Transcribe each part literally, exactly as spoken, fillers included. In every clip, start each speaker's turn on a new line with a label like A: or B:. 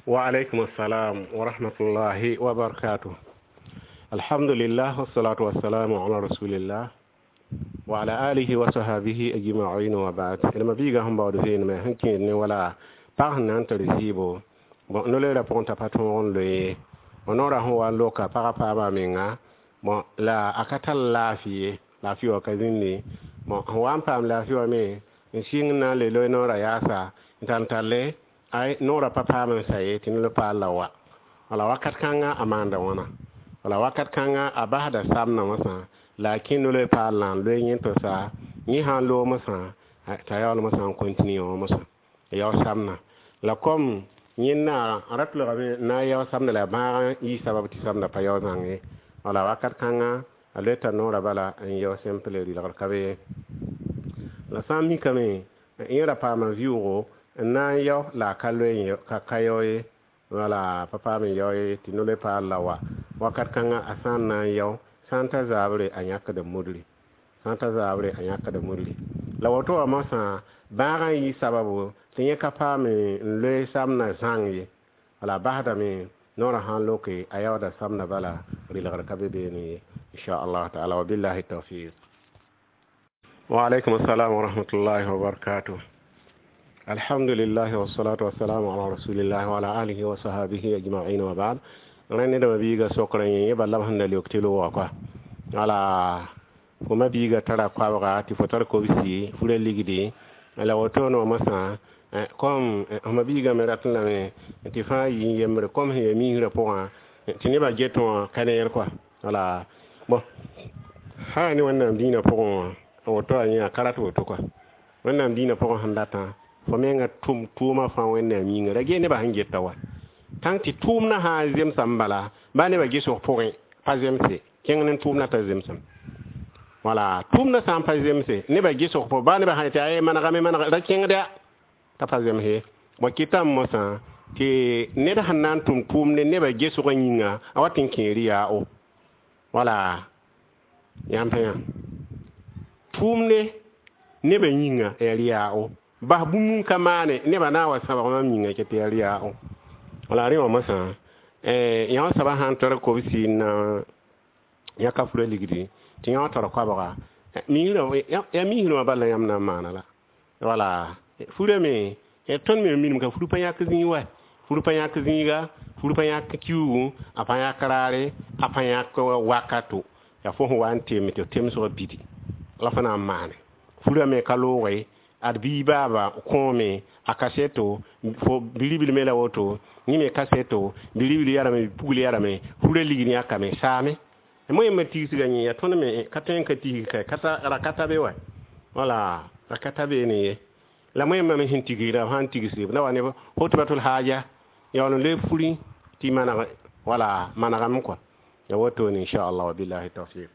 A: وعليكم السلام ورحمة الله وبركاته. الحمد لله والصلاة والسلام على رسول الله وعلى آله وصحبه أجمعين وبعد. لما بيجا هم بعد فين ما هنكين ولا بعهن أنت رسيبه بنقول له بونتا باتون له ونورا هو لوكا بارا بارا مينغا bon la akata la fie la fie okazini bon wan pam la fie me sing na le lo no ra ya sa tantale ai no ra papa me sai tin lo pa la wa wala wakat kanga amanda wana wala wakat kanga abahada samna masa lakin no le pa lan lo yin to sa ni han lo masa ta ya lo masa continue masa ya samna la comme yinna ratlo na ya samna la ba yi sababu ti samna pa ya zange wala wakat kanga aleta no rabala en yo simple di la kabe la sami kame ira pa ma viuro na yo la kalwe yo kakayo wala papa me yo tinole pa lawa wakat kanga asan na yo santa zabre anyaka da mudli santa zabre anyaka da mudli la wato amasa bara yi sababu tinye kapa me le samna zangi wala bahda me نور هان لوكي أيوة سامنا بلا ريلغر كبيبيني إن شاء الله تعالى وبالله التوفيق. وعليكم السلام ورحمة الله وبركاته. الحمد لله والصلاة والسلام على رسول الله وعلى آله وصحبه أجمعين وبعد. رأينا دم بيجا سكرين يبلغ هند ليقتلوا وقا على وما بيجا ترى قابعة تفتر كوبسي فل الليجدي على وتون ومسا comme on biga meratna me tifa yi yemre comme he mi repon tini ba jeton kaner quoi voilà bon ha ni wannan dina pon o to anya karatu to quoi wannan dina pon handata fo menga tum tuma fa wannan mi ngara ge ne ba hange tawa tanti tumna ha zem sambala ba ne ba ge so pon pa zem se kengen tumna ta zem sam voilà tumna sam pa zem se ne ba ge so po ba ne ba ha ta ay manaka me manaka kenga tapazem he mo kitam mo sa ti ne da hanan tum tum ne ne ba gesu ko nyinga awatin kiriya o wala yampe tum ne ne ba nyinga eriya o ba bumun kamane ne ba na wa saba ma nyinga ke teriya o wala ri mo sa eh ya saba han tor ko bisi na ya ka fure ligidi ti ya tor ko ba mi no ya mi no ba la yam na mana la wala fure me e ton me minum ka furu panya kizin wa furu panya kizin ga furu panya kiu apanya karare apanya ko wakato ya fo ho wante mi to tem so bidi la fana mane furu me kalo we adbi baba ko me akaseto fo bilibili me la woto ni me kaseto bilibili yara me pugli yara me furu ligini akame same e moy me tisi gani ya ton me katen ka tigi ka kata rakata be wa wala rakata be ni la moy ma hin tigira han tigisi na wane hotubatul haja ya won le furi ti mana wala mana gam ko ya woto ni insha Allah wa billahi tawfiq.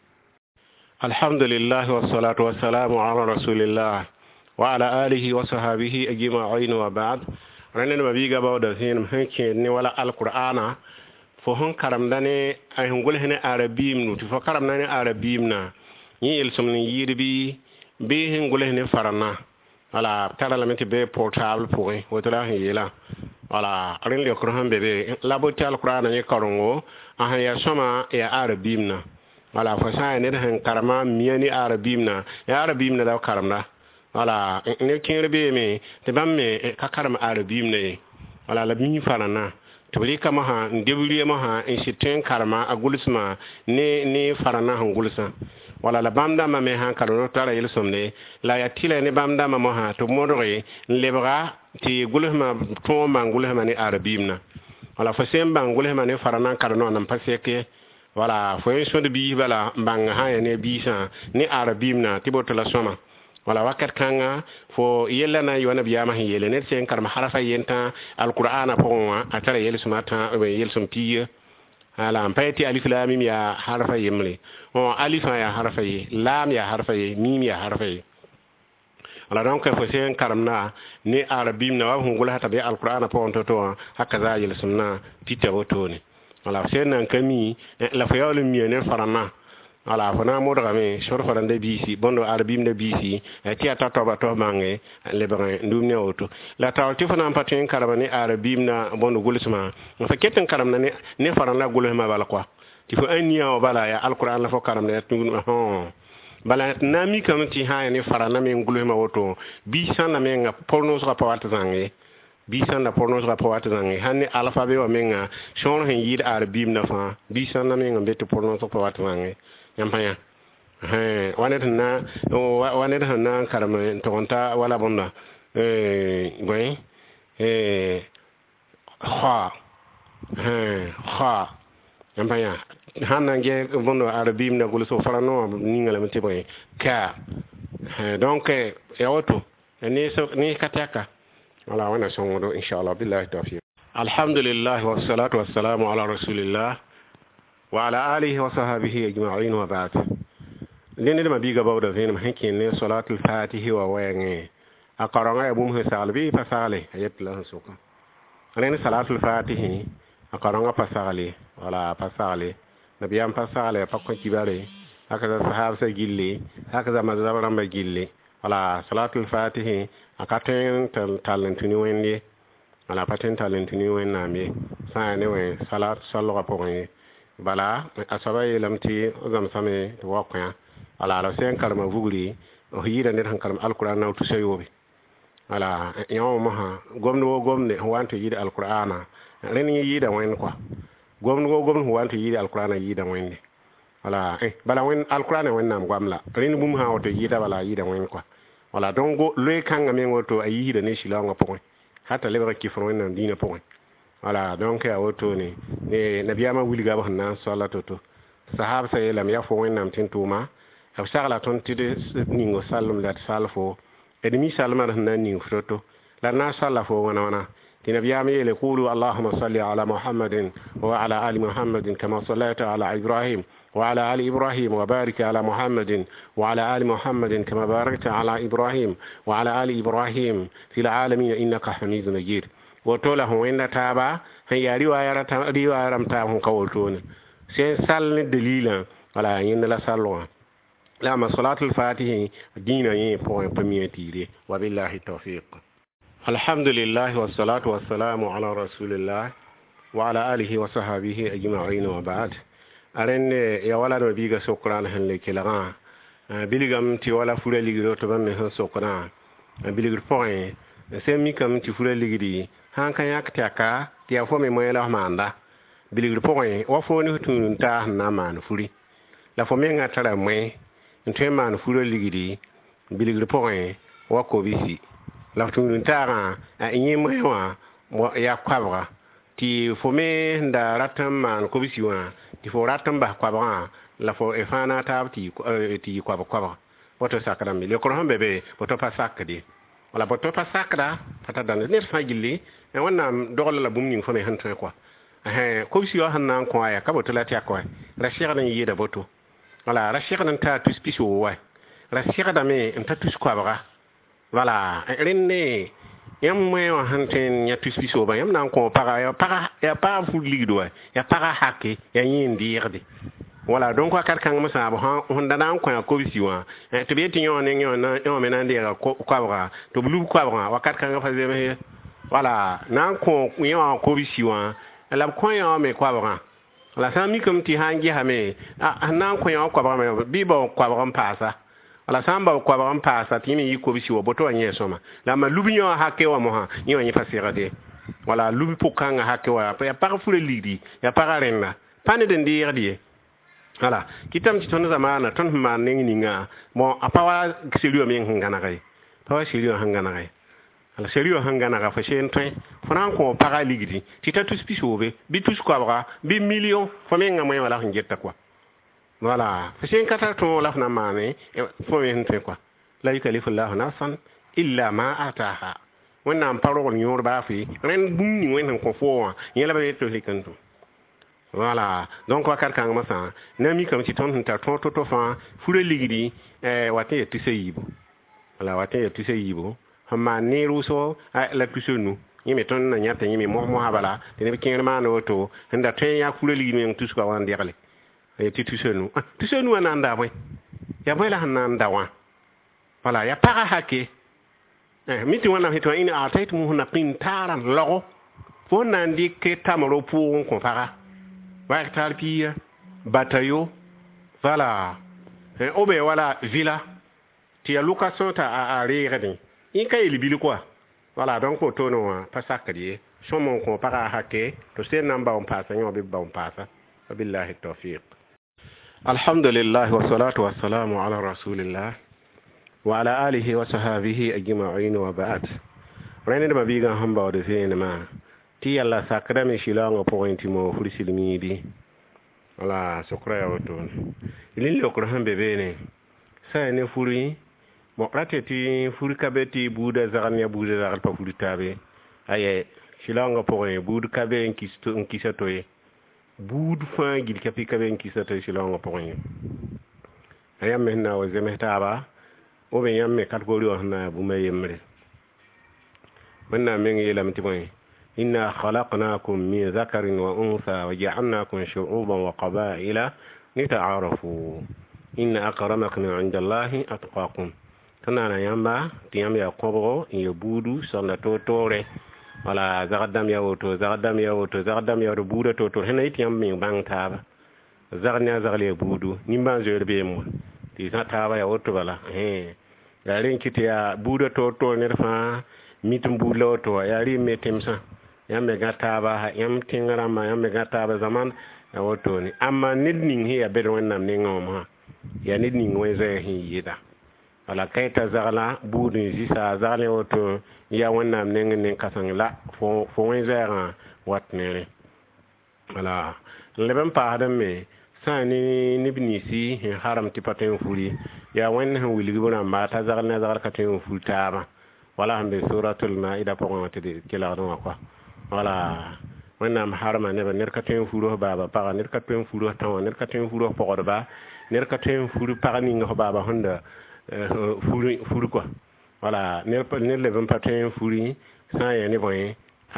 A: Alhamdulillah wassalatu wassalamu ala rasulillah wa ala alihi wa sahbihi ajma'in wa ba'd. ranen ma biga bawda hin hanke ni wala alqur'ana fo hon karam dane ay ngol hene arabim nu fo karam dane arabim na ni el somni yirbi be hin ngol hene farana ala tara la meti be portable pour wotla hiyela ala rin le qur'an bebe la botti alquran ni karongo aha ya soma ya arabimna ala fa sa ne han karama miyani arabimna ya arabimna da karamna ala ne kirbe me te bamme ka karama arabimna ala la mi farana to li kama ha ndebuli ma ha in sitin karama agulsma ne ne farana hangulsa wala la bamda ma me han karono tara yel somne la ya tila ne bamda ma mo ha to modore lebra ti gulhma to ma gulhma ni arabimna wala fa semba gulhma ne farana karono nan paseke wala fo so de bi bala bang ha ne bi sa ni arabimna tiboto la soma wala wakat kanga fo yella na yona biyama yele ne sen karma harafa yenta alqur'ana ponwa atara yel sumata yel sum piye ala ampati alif lam mim ya harfa yimli o alif ya harfa yi lam ya harfa yi mim ya harfa yi ala donc fo sen karamna ni arabim na wa hungula hata be alqur'ana ponto to hakaza yel sumna tita wotoni wala sen nan kami la fa yawle mi ne farana ala fona modra me shor fara nda bisi bondo arbim nda bisi ti ata to ba to mange le brin ndumne auto la taw ti fona patin karabani arbim na bondo gulisma fa ketten karam na ne fara na gulma bala quoi ti fo ania o bala ya alquran la fo karam ne tun ho bala na mi kam ti ha ne fara na me gulma auto bi san na me nga porno so pa wat zange bi san na porno so pa wat zange hanne alphabet wa me nga shor hen yid arbim na fa bi san na me nga beto porno so pa wat zange yampanya eh wanet na wanet na karame tonta wala bonda eh boy eh ha eh ha yampanya hanange bondo arabim na guluso farano ningala mti boy ka donc e auto ni so ni kataka wala wana songo inshallah billahi tawfiq alhamdulillah wassalatu wassalamu ala rasulillah وعلى آله وصحبه أجمعين وبعد لين لما بيجا بودا فين محكين صلاة الفاتحة ووين أقرأنا أبوم هسالبي فسالي أيت له سوكا لين صلاة الفاتحة أقرأنا فسالي ولا فسالي نبيام فسالي فكون كباري هكذا صحاب سجلي هكذا مذهب رمى جلي ولا صلاة الفاتحة أكتين تالنتني وين دي ولا باتين تالنتني وين نامي ساني وين صلاة صلوا بوين bala asaba lamti zam same to wakya ala la sen kalma vuguri o yida net han kalma alquran na to sayobe ala yawo maha gomno gomne wanto yida alqurana ren yida wen quoi gomno gomno wanto yida alqurana yida wen ala eh bala wen alqurana wen nam gamla ren bum ha to yida bala yida wen quoi wala dongo le kanga men woto ayida ne shilanga point hata lebra kifro wen nam dina point voilà donc a auto ni ne nabiyama wuliga ba nan salatu to sahab sa yelam ya fo wonnam tintuma ab sagala ton tide ningo sallum dat salfo edmi salma nan ningo foto la na salla fo wana wana tinabiyama yele qulu allahumma salli ala muhammadin wa ala ali muhammadin kama sallaita ala ibrahim وعلى آل إبراهيم وبارك على محمد وعلى آل محمد كما باركت على إبراهيم وعلى آل إبراهيم في العالمين إنك حميد مجيد وطوله وين تابا هي رواية رواية رمتهم كولتون سيسال الدليل ولا ين لا سالوا لما صلاة الفاتحة دينا يبون بميتي وبالله التوفيق الحمد لله والصلاة والسلام على رسول الله وعلى آله وصحبه أجمعين وبعد أرن يا ولا نبيك سكران هنلك لغا بلغم تي ولا فولا لغيرو تبان هن سكران بلغر فوين سمي كم تي فولا لغيري هان كان يكتاكا تي أفومي مويلا ماندا بلغر فوين وفوني هتون تا هنامان فولي لا فومي نغتلا موي نتوين مان فولا لغيري بلغر فوين وكو بيسي لا فتون تا إني مويوا يا كوابغا ti fome nda ratam man ko bisiwa ti fo ratam ba kwa ba la fo e fana ta ti ti kwa ba kwa ba boto sakra mi le ko hambe be boto pa sakdi wala boto pa sakra fata dan ne fa gilli e wonna dogol la bum ni fo me hantre quoi eh ko bisiwa hanna ko aya ka boto la ti akwa ra shira nan yida boto wala ra shira nan ta tu spiso wa ra shira da me en ta tu kwa ba wala renne yam moy wa hanten ya tuspiso ba yam nan ko para ya para ya para fu ligdo ya para hakke ya yindi yerde wala donc wa kar kan masa ba honda nan ko ya ko bisiwa to be tinyo ne nyo na yo me nan de ko kwabra to blu kwabra wa kar kan fa zeme wala nan ko yo ko bisiwa la ko yo me kwabra la sami comme ti hangi ha me nan ko yo kwabra me bi bo kwabra pasa ala samba kwa ba mpasa timi yiko bisi wo boto anye soma la ma lubinyo hake wa moha ni wanye fasira de wala lubi pokanga hake wa ya para fule lidi ya para renna pane de ndire die wala kitam ci ton zamana ton ma nengi ninga mo apawa selio men ngana kai pawa selio hangana kai ala selio hangana ka fa shen-twen fona ko para lidi tita tous pisobe bi tous kwa bra bi million fo men ngam wala ngetta quoi voilà c'est kata to la na mane fo yen te quoi la yukallifu allah nafsan illa ma ataha wonna parole nyor ba fi ren bum ni wen ko fo yela ba to likanto voilà donc wakar kan ma sa na mi kam ci ton ta to to to fa fure ligidi eh waté tu se yibo voilà waté tu se yibo hama ne ruso la kusonu yimi ton na nyata yimi mo mo habala te ne kin ma no to nda ten ya fure ligidi en tout ko wan diale e ti tusenu tusenu ananda boy ya boy la hananda wa wala ya para hake eh miti wana hitwa ina ataitu muhuna pintaran logo fona ndike tamaro pour ko fara wa talpia batayo voilà eh obe wala villa ti ya location ta a régler in kay libili quoi voilà donc auto no pasakari somo ko para hake to sen namba on passa nyobe ba on passa billahi tawfiq alhamdulillah wa salatu wa salamu ala rasulillah wa ala alihi wa sahbihi ajma'in wa ba'd rene de biga hamba o de sen ma ti yalla sakra me shilanga pointi mo furisilmi bi wala sokra ya wato ilin lokro hambe bene sa ne furi mo rateti furi kabeti buda zaranya buda zaral pa furi tabe aye shilanga poin buda kabe en kisto en kisato e buda fa gil kapi kabe en kisato shilanga poin ayam menna o zemeta ba o be yamme kategori o na bu mayemre manna men yelam ti poin إنا خلقناكم من ذكر وأنثى وجعلناكم شعوبا وقبائل لتعارفوا إن أكرمكم عند الله أتقاكم كنا يامبا تيام يا قبرو يبودو سنة توتوري ولا زغدام يا وتو زغدام يا وتو زغدام يا بودو توتور هنا يتيام من بان تابا زغنيا زغلي بودو نيمبان زير بيمو تي تابا يا وتو بلا هي يالين كيتيا بودو توتور نرفا ميتم بولو تو يالي ميتمسا yambe gataba yam tingrama yambe gataba zaman ya woto ni amma nidning hiya be wonnam ni ngoma ya nidning weze hi yida wala kaita zagala budu jisa zagale woto ya wonnam ni ngin kasang la fo fo weze watnere wala leben pa adam me sani nibnisi haram tipaten furi ya wonna wili bona mata zagala zagala katen fultama wala hambe suratul maida pokon tede kila don quoi wala wannan harma ne ba nerkaten furo baba paga nerkaten furo taw nerkaten furo pogorba nerkaten furo paga ni ngo baba honda furo furo quoi wala nerpa nerle ben paten furi sa ya ne boy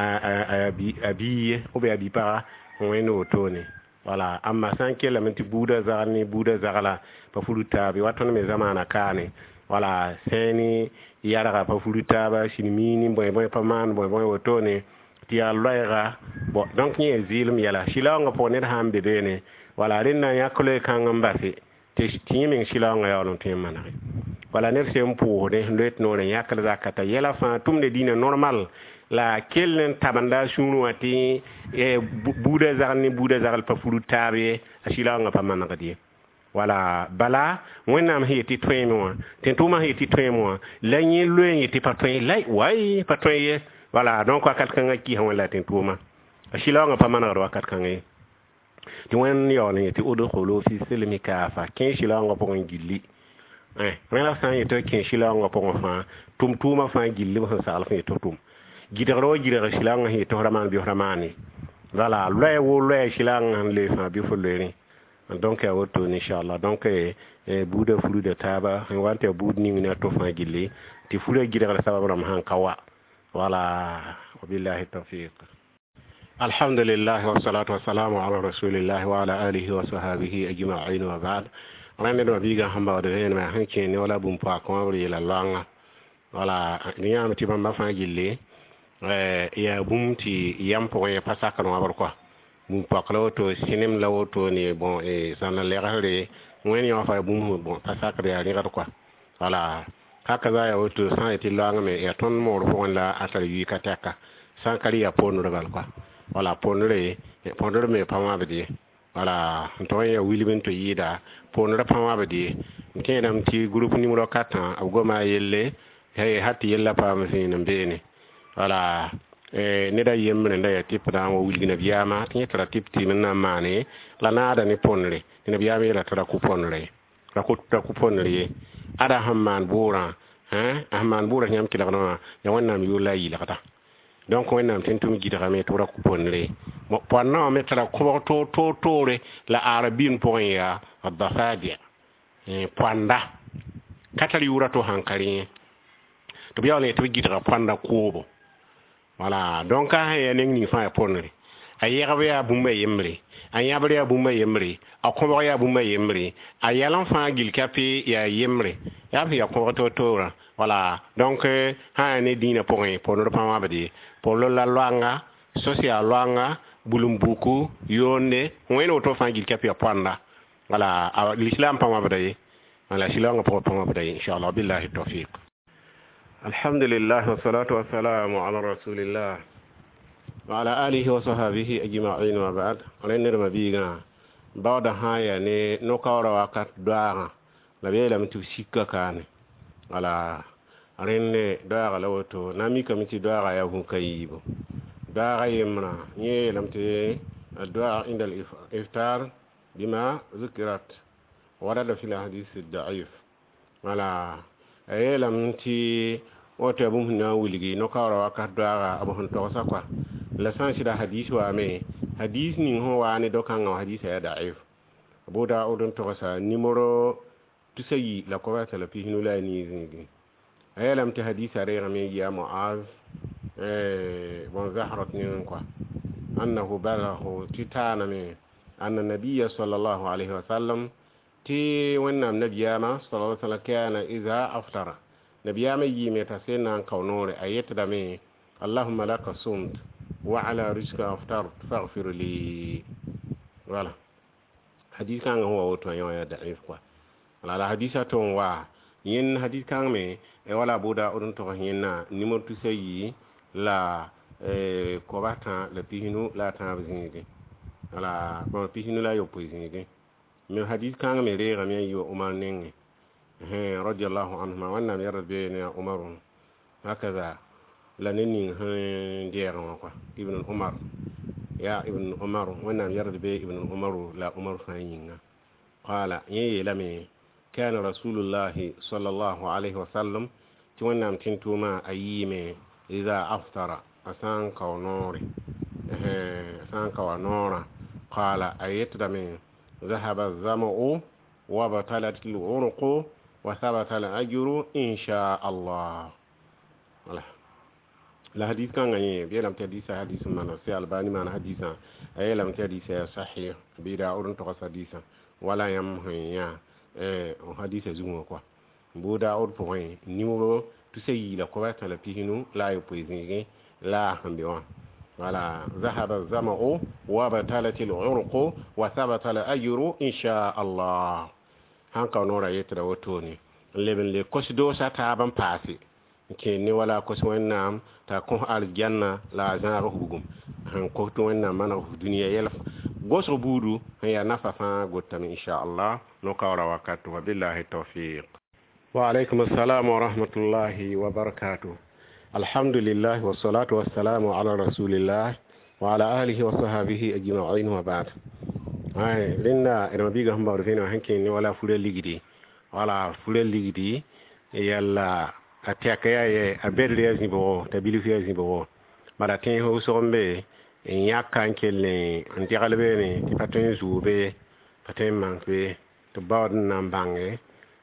A: a abi abi o be abi para on no toni wala amma san kela menti buda zarni buda zarala pa furo tabi watone me zamana kane wala seni yara pa furo taba sinimini boy boy pa man boy boy wotone ya loira bo donc ni zilum yala shilanga po ne hambe bene wala rinna yakole kan mbasi te timin shilanga ya on temana wala ne sem po de let no ne yakala zakata yala fa tumne dina normal la kellen tabanda shunu ati e buda zarni buda zaral pa fulu tabe shilanga pa manaka di wala bala wonam heti twemo tentuma heti twemo la nyi loyen yeti pa twen lai wai pa twen voilà donc wakat kan ki han wala tin tuma ashila nga pamana ro wakat kan e ti wen yo ni ti odo kholo fi selmi ka fa kin shila nga pon gilli eh wala san yeto kin shila nga pon fa tum tuma fa gilli ba sa alfa to tum gidaro gidaro shila nga he to raman bi ramani voilà loy wo loy shila nga le fa bi fo le donc ya woto inshallah donc e buuda fulu de taba wante buud ni ni to fa gilli ti fulu gidaro sababu ram han kawa ولا وبالله التوفيق الحمد لله والصلاة والسلام على رسول الله وعلى آله وصحبه أجمعين وبعد رأينا دو بيغا همبا ودهين ما هنكين ولا بمبا كوامري للانغا ولا نيام تيبان بافان جيلي يا بومتي يامبو يباساكا نوابركوا بمبا كلاوتو سينم لاوتو ني بون اي سانا لغالي وين يوفا بومو بون باساكا دي ريغاتكوا ولا haka za ya wato san eti langa me ya ton mo ro wala atar yi kataka san kali ya ponu ro balko wala ponu re ponu me pama bedi wala to ya wilibin to yida ponu ra pama bedi nke dam ti groupe numéro quatre ago ma yelle hay hatti yella pama sin mbene wala e ne da yemre nda ya tip da wo wilgina biyama tin tra tip ti na mane la nada ni ponre ni biyama la tra ku ponre ra ku tra ku ponre ada hamman bura hein hamman bura nyam kila kana ya wannan yula yi lakata donc wannan tentum gidara me to ra ku ponre mo ponna me tra ko to to tore la arabin point ya adafadi eh panda katali yura to hankari to biya ne to gidara panda ko voilà donc ha ya ning ni fa ponre ayega ya bumba yemre anyabri ya bumba yemre akobo ya bumba yemre ayalan fa gil kapi ya yemre ya fi ya ko to tora voilà donc ha ne dina point pour ne pas m'abdi pour le la loanga social loanga bulumbuku yonde weno to fa gil kapi ya panda voilà l'islam pas m'abdi voilà silanga pour pas m'abdi inshallah billahi tawfiq alhamdulillah wa salatu wa salam ala rasulillah وعلى آله وصحبه أجمعين وبعد ولن نرمبينا بعد هاي يعني نكورا وقت دعاء لبيه لم تسيك كان على رن دعاء لوتو نامي كمتي دعاء يوم كيبو دعاء يمنا ني لم تي الدعاء عند الإفطار بما ذكرت ورد في الحديث الضعيف على أي لم تي وتبوم ناولي نكورا وقت دعاء أبو هنتوسا كوا la san sida hadith wa me hadith ni ho wa ne dokan wa hadith ya da'if Abu Dawud to sa numero tusayi la ko ta la fi hinu la ni zingi ayalam ta hadith are me ya Muaz eh bon zahrat ni quoi annahu balaghu titana me anna nabiyya sallallahu alaihi wasallam ti wannan nabiyama sallallahu alaihi wasallam kana idza aftara nabiyama yi me ta sai nan kaunore ayata da me Allahumma laka sumt وعلى رزق أفطرت فاغفر لي voilà hadith kan ho wato yan ya da'if kwa ala hadisa ton wa yin hadith kan me e wala buda odun to yin na nimo tu sayi la e ko bata le pihinu la ta zingi ala bo pihinu la yo poizingi me hadith kan me re ga me yo umar nenge he radiyallahu anhu wa anna yarbi ni umar hakaza لانني ديرون quoi ابن عمر يا ابن عمر وانا يرد به ابن عمر لا عمر فاينا قال يي لمي كان رسول الله صلى الله عليه وسلم توانا تنتوما ايمه اذا افطر اسان كونوري اسان كونورا قال ايت دمي ذهب الظمأ وبطلت العنق وثبت الاجر ان شاء الله الله la hadith kan ngani bi lam tadisa hadith man fi albani man haditha ay lam tadisa sahih bi da urun to haditha wala yam hanya eh haditha zumo quoi bu da ur point numéro tu sais la ko ta la pihinu la yo poisingi la hambi wa wala zahaba zama'u wa batalat al-urq wa thabata al-ajru insha Allah hanka nora yetra wotoni leben le kosdo sa taban pasi ke ni wala ko wannan ta ko aljanna la jana hugum han ko to wannan mana duniya yelf goso budu ya nafa fa gotam insha Allah no kawra wakatu wa billahi tawfiq wa alaykum assalam wa rahmatullahi wa barakatuh alhamdulillah wa salatu wa salamu ala rasulillah wa ala alihi wa sahbihi ajma'in wa ba'd ay linda ina biga hamba rufina hanke ni wala fure ligidi wala fure ligidi yalla ataka ya abedle ya zibo tabili fi zibo mara tin ho sombe nyaka nkele ndigalbe ni patin zube patin manke to bawd nambange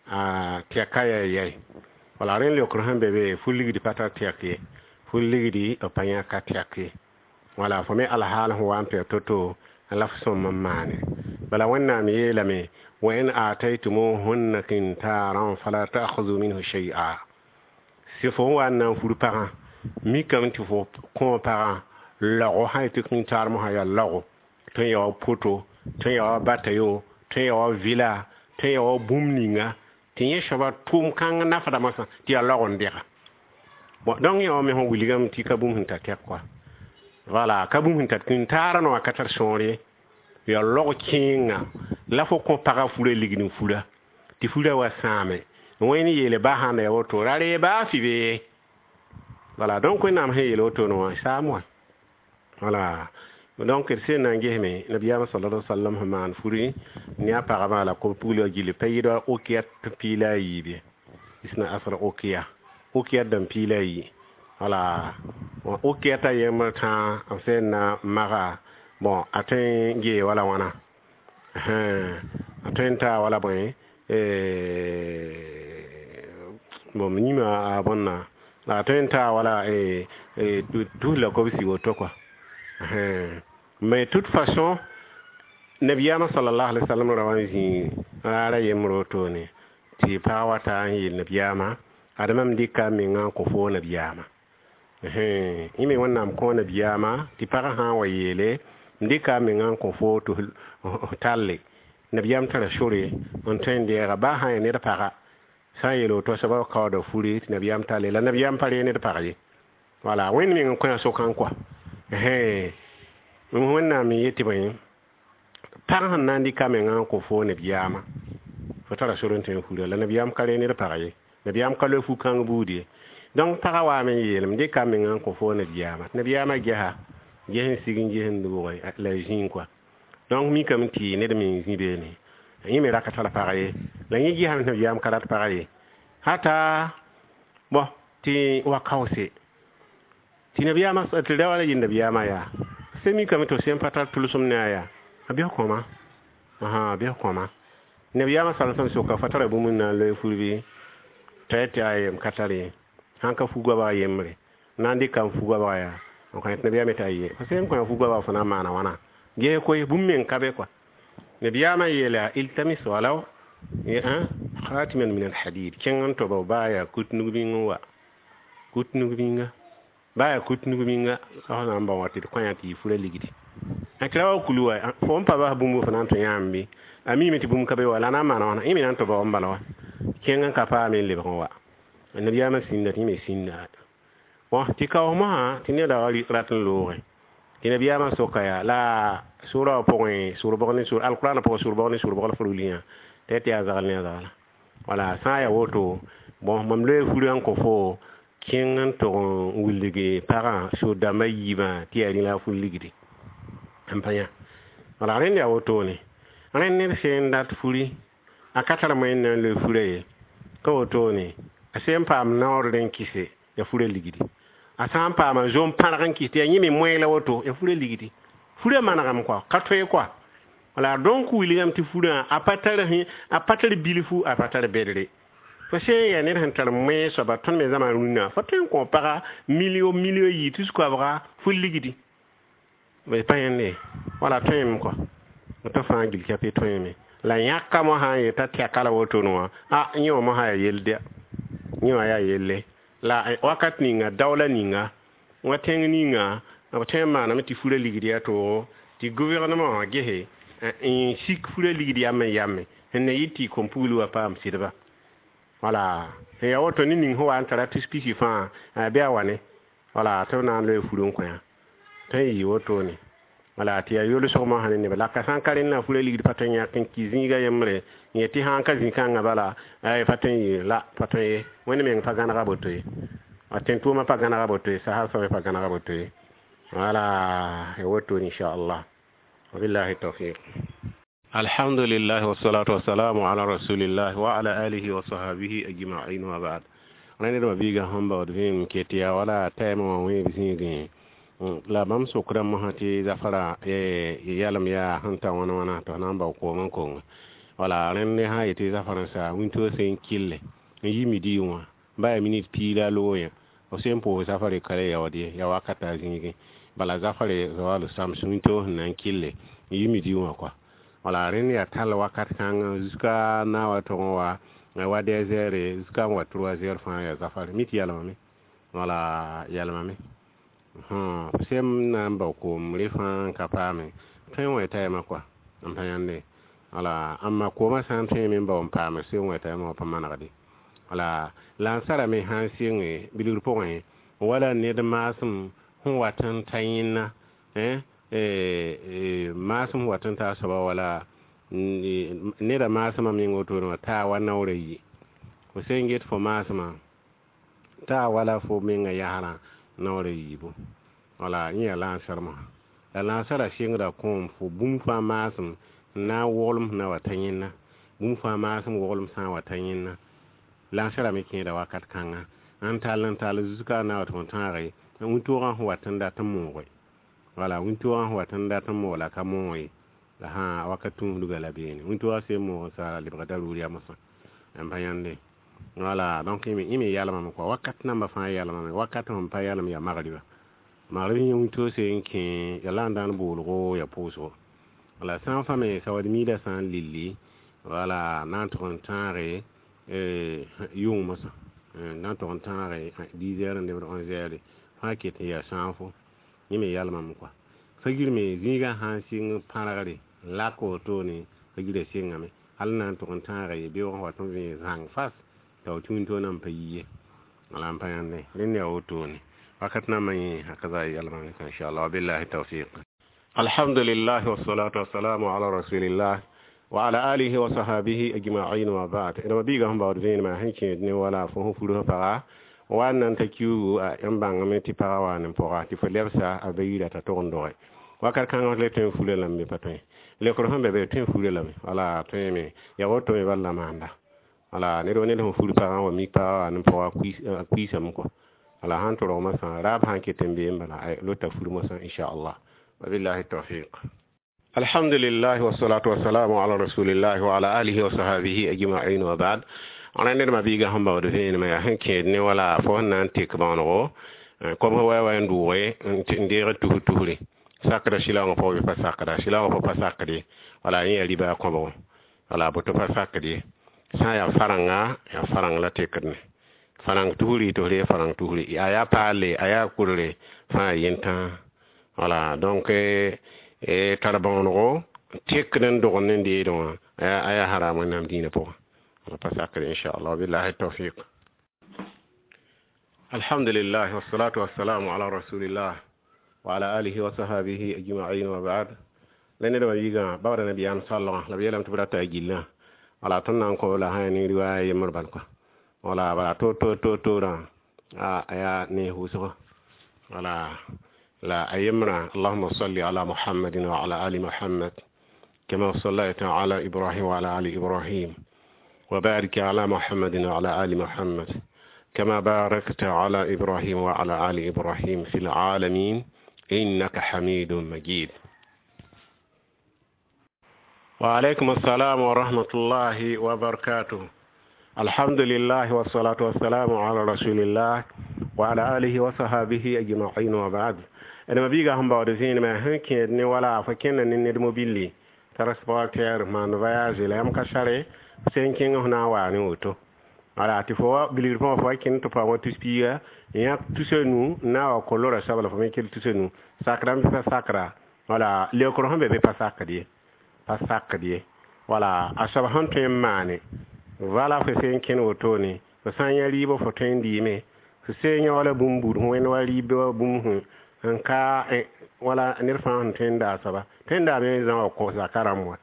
A: a tiaka ya ya wala ren le okran bebe fuligi di pata tiake fuligi di opanya ka tiake wala fo me alhal ho ampe toto ala fo mamane bala wanna mi yelame wa in ataytumu hunna kintaran fala ta'khudhu minhu shay'a si fo wana furu parent mi kam ti fo ko parent lago ha ti kin tar mo ha ya lago to yo poto to yo batayo to yo villa to yo bumninga ti ye shaba tum kan na fada masa ti ya lago ndeka bon donc yo me ho wiligam ti ka bum hinta tek quoi voilà ka bum hinta kin tar no akatar sonre ya lago kinga la fo ko para fure ligni fura ti fura wa same woni yele ba handa ya woto rare ba fibe voilà donc on am hayelo woto no sa moi voilà donc c'est nangeme nabiyama sallallahu alaihi wasallam man furi ni apparemment la ko pulo gile paydo o kiyat pila yibe isna asra o kiya o kiyat dan pila yi voilà o kiyata yema ta afena mara bon atin ge wala wana hein atenta wala bon eh bon minima abonna la tenta wala eh eh tout la ko si woto quoi eh mais de toute façon nabiyama sallallahu alaihi wasallam rawanzi rara yemrotone ti pawata yi nabiyama adamam dika minga ko fo nabiyama eh imi wannan ko nabiyama ti para ha wayele ndika minga ko fo to talle nabiyam tara shuri on tende ba ha ne da para sa yelo to sabab ka da furi nabiyam talle la nabiyam pare ne da para yi wala wen min ko so kan kwa eh mun wannan mi yiti bayin taran nan di kamenga ko fo nabiyama fatara shurun ten furi la nabiyam kare ne da para yi nabiyam kalo fu kan budi donc para wa men yelm de kamenga ko fo nabiyama nabiyama geha gehen sigin gehen duwai la jin quoi donc mi kam ti ne de mi zibe ni yi me rakata la pareil la yi geha nabiyam kala pareil hata bo ti wa kawse ti nabiyama sa ti dawala yin nabiyama ya se mi kam to sem patal tulusum ne ya abiya koma aha abiya koma nabiyama sallallahu alaihi wasallam fatara bu mun na le furbi tayte ayem katari hanka fugwa ba yemre nandi kam fugwa ba ya on kan nabiyama tayi parce que ko fugwa ba fana mana wana ge ko bu men kabe kwa nabiyama yela iltamis walaw ya khatiman min alhadid kengan to ba baya kutnu binwa kutnu binga baya kutnu binga ona amba wati ko yati fure ligiti aklawa kuluwa fo mpa ba bumbu fana to yambi ami meti bum kabe wala na mana wana imi nan to ba mbalawa kengan ka pa min le ba nabiyama sinda ti me sinda wa ti ka o ma ti ne da wali ratun lo ti nabiyama sokaya la sura point sura bokni sura alquran po sura bokni sura bokla fruliya te te azal ne azal wala sa ya woto bon mam le furi an ko fo kengan to wulige para so da mayiba ti ari la fuligi ampanya wala ren ya woto ne ren ne sen dat furi akatara mo en le furi ko woto ne asem pam na orden kise ya fure ligidi asam pam zom paragan kite yimi moy la woto ya fure ligidi fure managam quoi katoy quoi wala donc william ti fure a patare hi a patare bilifu a patare bedre parce que ya ne hantar moy so ba ton me zaman runa fatin ko para million million yi tout ce quoi bra fu ligidi mais pas yene wala tem quoi to fa ngil kape to yeme la yakka mo ha yeta ti akala woto no a nyo mo ha yelde nyo ya yelle la wakat ninga dawla ninga wateng ninga watema na meti fure ligidi ato ti gouvernement gehe en sik fure ligidi yamme yamme enne yiti kompulu apa am sidba wala e ya woto ni ho antara ti spisi fa be awane wala to na le furun kwa tay woto ni wala ti ya yolo so ma hanin ne la ka san karin na fure ligidi patanya kan kizinga yemre yeti hanka zinkanga bala ay patin la patin woni men pagana rabotoy aten tuma pagana rabotoy sa ha so pagana rabotoy wala e woto inshallah wabillahi tawfiq alhamdulillah wassalatu wassalamu ala rasulillah wa ala alihi wa sahbihi ajma'in wa ba'd rani do biga hamba wadvim ketiya wala taymo wi bisingi la bam sukra mo hati zafara e yalam ya hanta wana wana to namba ko mon ko wala ren ne ha yete za faransa winto sen kille yi midi wa ba minute pila loya o sempo za fare kale ya wadi ya wakata zingi bala za fare zawalu samsung to nan kille yi midi wa kwa wala ren ya tal wakat kan zuska na wato wa wa desere zuska wa trois heures fa ya za fare miti yala mami wala yala mami hmm sem namba ko mrefan kapame tan wa tayma kwa ampanyande ala amma ko ma san tin min ba on pa ma se wata ma pa managadi ala lansara me hansin e bilur point wala ne da masum hun watan tayina eh eh masum watan ta saba wala ne da masuma min goto no ta wannan wuri ko sen get fo masuma ta wala fo min ga yahara na wuri bu wala ni lansara ma lansara shingra kom fo bum fa masum na wolum na watanyina bum fa masum wolum sa watanyina lansara me kin da wakat kanga an talan tal zuka na wat montare un toran watan da tamu wala un toran watan da tamu wala kamoy la ha wakatun duga la bene un toran se mo sa libra daruri amasa am bayande wala donc imi imi yalla mam ko wakat namba fa yalla mam wakat on pa yalla ya magadiba marin yung to sen ke ya landan bulgo ya puso wala san fame sa wadi mi da san lilli wala nan ton tare eh yung masa nan ton tare dix heures de onze heures ha ke te ya sanfo ni me yalma mu kwa fagir me ziga hansin paragare la ko to ni fagire singame hal nan ton tare be wa ton vi zang fas to tun to nan payiye wala payande len ya otoni وقتنا من هكذا يلمن إن شاء الله بالله التوفيق. الحمد لله والصلاة والسلام على رسول الله وعلى آله وصحبه أجمعين وبعد. إنما بيجهم بعد فين ما هنشين ولا فهم فلوه فقا وأن نتكيو ينبغي من تبقى وأن نبغى تفلسفة أبيدا تتوندوي. وقت كان لتين فلوه لم يبتوي. لكرهم بيتين فلوه لم ولا تيمي يغوتوي ولا ما عنده. ولا نروني لهم فلوه فقا وميكا نبغى كويس كويس مكو. على هانتو رومسا راب هانكي تنبيم بلا لو تفول مسا إن شاء الله وبالله التوفيق. الحمد لله والصلاة والسلام على رسول الله وعلى آله وصحبه أجمعين وبعد. أنا نرمى بيجا هم بعد فين ما هنكي ني ولا فهنا أنتك بانو كم هو وين دوه ندير توه توهلي ساكرا شيلان فوق بساكرا شيلان فوق بساكري ولا يني ربا كمو ولا بتو بساكري سايا فرعنا يا فرعنا لا تكرني farang tuhuri to le farang tuhuri aya pale aya kurle fa yenta voilà donc e e tarabongo teknen do gonen di do aya aya haram nam dina po ala pasakre inshallah billahi tawfiq. alhamdulillah wassalatu wassalamu ala rasulillah wa ala alihi wa sahbihi ajma'in wa ba'd. lene do yiga bawda nabiyan sallallahu alaihi wa sallam tabrata gilla ala tannan ko la hani riwaya marbal ko ولا بلا تو تو تو تو را آيا نيهوسو ولا لا أيمنا اللهم صل على محمد وعلى آل محمد كما صليت على إبراهيم وعلى آل إبراهيم وبارك على محمد وعلى آل محمد كما باركت على إبراهيم وعلى آل إبراهيم في العالمين إنك حميد مجيد. وعليكم السلام ورحمة الله وبركاته. الحمد لله والصلاة والسلام على رسول الله وعلى آله وصحبه أجمعين وبعد. أنا بيجا هم بعد زين ما هنكين ولا فكنا نند موبيلي ترانسبورتير من فياج لهم كشري سينكين هنا وانيوتو على تفوا بليرفون فاكين تفوا تسبيا يا تسنو نا وكلورا سبلا فميكل تسنو ساكرام بفساكرا ولا ليكرهم بفساكدي فساكدي ولا أشبهن تيماني wala fe sen ken wotoni so sanya ribo fo tendi me so senya wala bumbur wen wali be bumhu anka wala nirfan tenda saba tenda me zan ko zakaramwa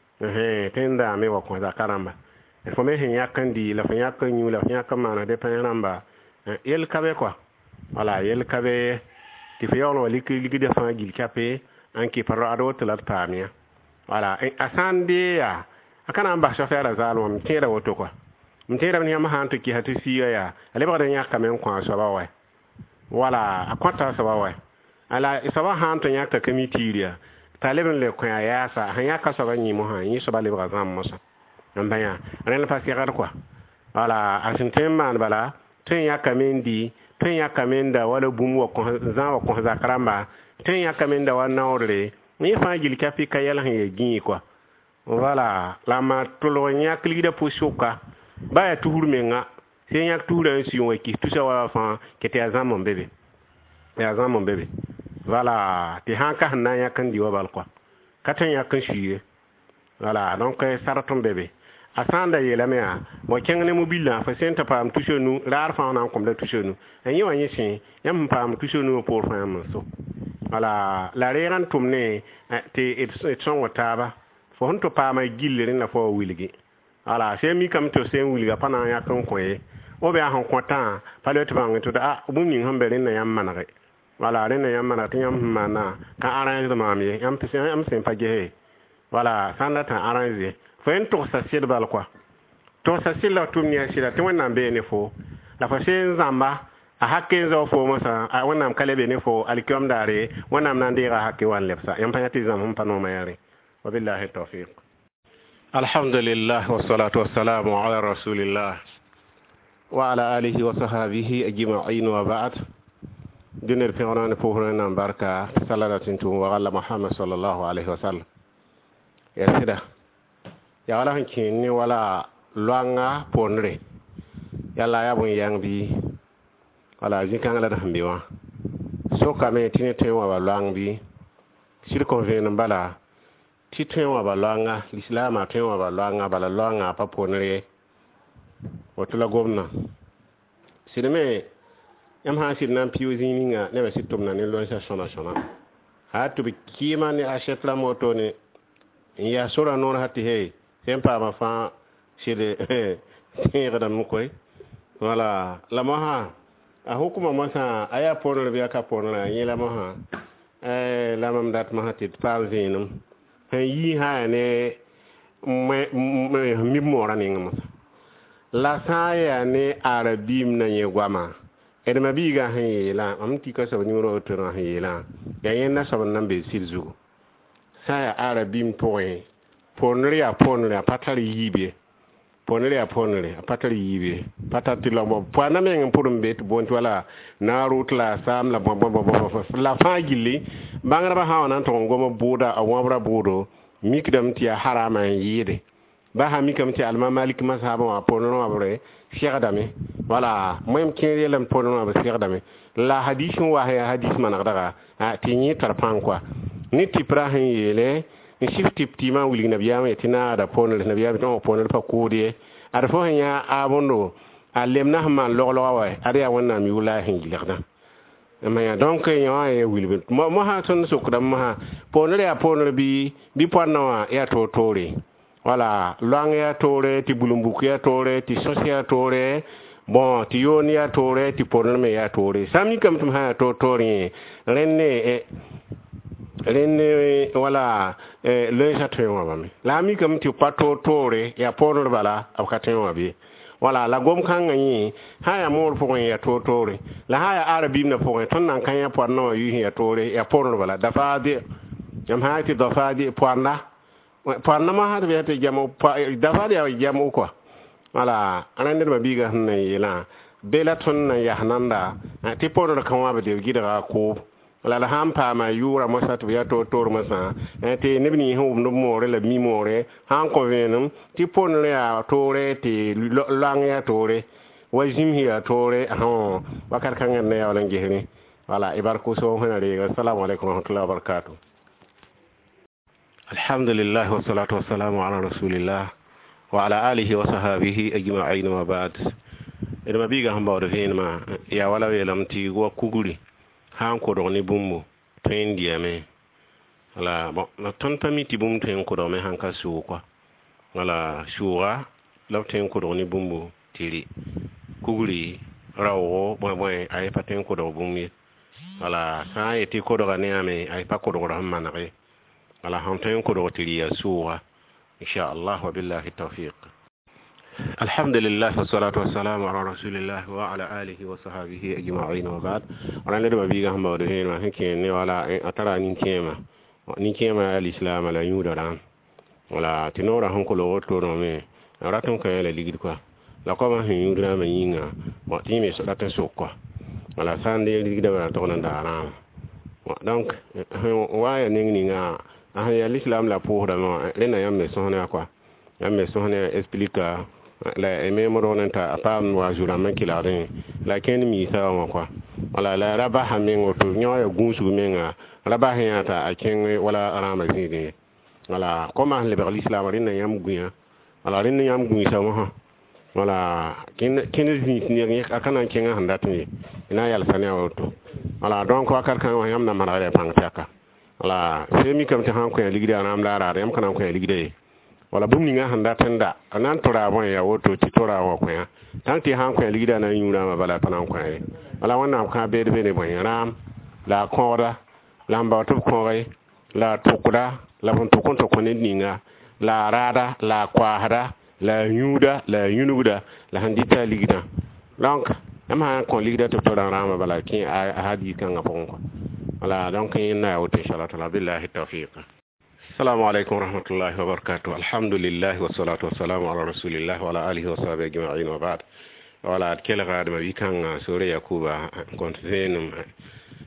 A: eh tenda me ko zakaramba fo me hen yakandi la fa yakanyu la fa yakamana de penamba yel kabe quoi wala yel kabe ti fe yono liki liki de fa gil kape anki parado tlat pamia wala asande ya akana amba chauffeur azalo mtera woto kwa mtera ni ama hantu ki hatu siya ya ale ba nya kamen kwa so ba wa wala akwata so ba wa ala isaba hantu nya ta kamitiria taleben le kwa ya sa hanya ka so ba nyi mo han yi so ba le ba zam mo sa mbanya ren pa siya kwa wala asintemman bala tun ya kamendi tun ya kamenda wala bum wo ko zan wo ko zakaramba tun ya kamenda wa nawre ni fa gil kafi kayala he gi kwa voilà la ma tolo nyak li da posoka ba ya tuhur menga se nyak tuhur en si weki tout ça wa fa kete azam mon bébé ya azam mon bébé voilà ti hanka na ya kan diwa bal quoi katan ya kan shiye voilà donc saraton bébé asanda yela mea mo kengne mobile fa senta pam touchenu rar fa na kom da touchenu en yi wani sin yam pam touchenu pour fa am so voilà la reran tumne te et son wataba fo honto paama gilleri na fo wilgi ala se mi kam to se wilga pana ya kan koye o be han kontan palet bang to da bum ni hambe na yam manare wala ren na yam manata yam mana ka arrange de mamie yam pese yam sen paje wala sanda ta arrange fo en to sa sil bal quoi to sa sil la tum ni asila te wona be ne fo la fa sen zamba a hakke zo fo mo sa a wona kale be ne fo alkiam dare wona nan dira hakke wan lepsa yam payati zam hum pano mayari. وبالله التوفيق. الحمد لله والصلاة والسلام على رسول الله وعلى آله وصحبه أجمعين وبعد. دينر في غران فوهرنا بركة صلاة تنتو وغلا محمد صلى الله عليه وسلم يا سيدة يا ولا هنكيني ولا لوانا بونري يلا يا بون يانبي ولا زكان لا دهمبيوا سوكا مي تيني تيوا بالوانبي سيركون فين بلا تيتيوا بالوانغا الإسلام تيوا بالوانغا بلا لوانا با بونري وتلا غومنا سيدمي yam ha sir nan piyo zininga ne ba situm na ne lo sa sona sona ha to be kima ne achète la moto ne ya sura non hatti hey sempa ma fa sire eh gadam koy wala la ma ha a hukuma ma sa aya pono be aka pono na yi la ma ha eh la mam dat ma hatti pa zinum yi ha ne me mi mora ne ngam la sa ya ne arabim na ye gwama edema biga hayela amti ka so nyuro to na hayela ya yenna so nan be silzu saya arabim toy ponri a ponri a patari yibe ponri a ponri a patari yibe patati la mo pana men purum bet bon wala na route la sam la bo bo bo la fagili bangra ba hawana to ngoma buda a wabra budo mikdam ti harama yide ba ha mikam ti alma malik mazhaba wa ponno abre cheikh dami wala moyem kire lam ponno abre cheikh dami la hadith wa ha hadith man daga a tinyi tarpan quoi ni ti prahin yele ni shifti tima wuli nabiyama etina da ponno nabiyama to ponno fa kudi ada fo nya abondo alemna man loglo wa ada wonna mi wula hin gilirna mais donc ya e wili mo mo ha ton sukram mo ha ponno ya ponno bi bi ponno ya to tore voilà langue ya tore ti bulumbuku ya tore ti sosia tore bon ti yoni ya tore ti pornome ya tore sami kam tum ha to tori renne e renne voilà e le chateau wa mi la mi kam ti pato tore ya porno bala abkaten wa bi voilà la gom kan ngani ha ya mor fo ya to tore la ha ya arabi na fo ton nan kan ya porno yi ya tore ya porno bala dafa de jam ha ti dafa de porna parna ma ha be te jamo dafa ya jamo quoi wala anan der biga hanne yela belaton na ya hananda ti podo kan wa be de gida ko wala la hampa ma yura mo satu ya to tor ma sa te nebni hum no more la mi more han ko venum ti pono ya tore ti lang ya tore wajim hiya tore ha bakar kan ne ya wala ngehni wala ibarku so hanare assalamu alaikum wa rahmatullahi wa barakatuh الحمد لله والصلاة والسلام على رسول الله وعلى آله وصحابه أجمعين وبعد إذا بيجا هم بعد فين ما يا ولا ويلم تي هو كوغلي هان كوروني بومو تين ديامي ولا ما تنتمي تي بوم تين كوروني هان كسو كوا ولا شورا لو تين كوروني بومو تيري كوغلي راو بوي بوي أي باتين كورو بومي ولا ساي تي كوروني أمي أي باكورو رحمة نغي على هانتين كروتي يا سورة إن شاء الله وبالله التوفيق. الحمد لله والصلاة والسلام على رسول الله وعلى آله وصحبه أجمعين وبعد. أنا ندم بيجا هم بودين ما هنكين ولا أترى نكيما نكيما الإسلام لا يودران ولا تنورا هم كلوا تورمي راتم كيلا ليجد كوا لقوا ما هيودرا مينغا وتيمي سلطة سوكوا ولا ساندي ليجد ولا تونا دارام. donc waya ninga ah ya l'islam la pour dama lena yamme sohna quoi yamme sohna explique la memoro nanta apam wa jura man kilare la ken mi sa wa quoi wala la raba hamen oto nyoya gunsu menga raba hayata aken wala arama zidi wala comment le l'islam lena yam guya wala lena yam guya sa wa wala ken ken zi ni akana ken handati ina yal sanya oto wala donc wakar kan wa yam na marare pangtaka wala semi kam ta han ko ya ligida na am lara yam kana ko ya ligida wala bum ni nga handa tanda anan tora bon ya woto ti tora wa ko ya tanti han ko ya ligida na yura ma bala panan ko ya wala wannan ka be be ne bon ram la kora lamba to ko la tukura la bon to kon to ko ne ninga la rada la kwahara la yuda la yunuda la handita ligida donc ama ko ligida to tora ram bala kin a hadi kan ngapon ko wala donc inna wa inshallah ta'ala billahi tawfiq. السلام عليكم ورحمة الله وبركاته. الحمد لله والصلاة والسلام على رسول الله وعلى آله وصحبه أجمعين وبعد. ولا أتكلم غاد ما بيكان سوريا كوبا كنت زين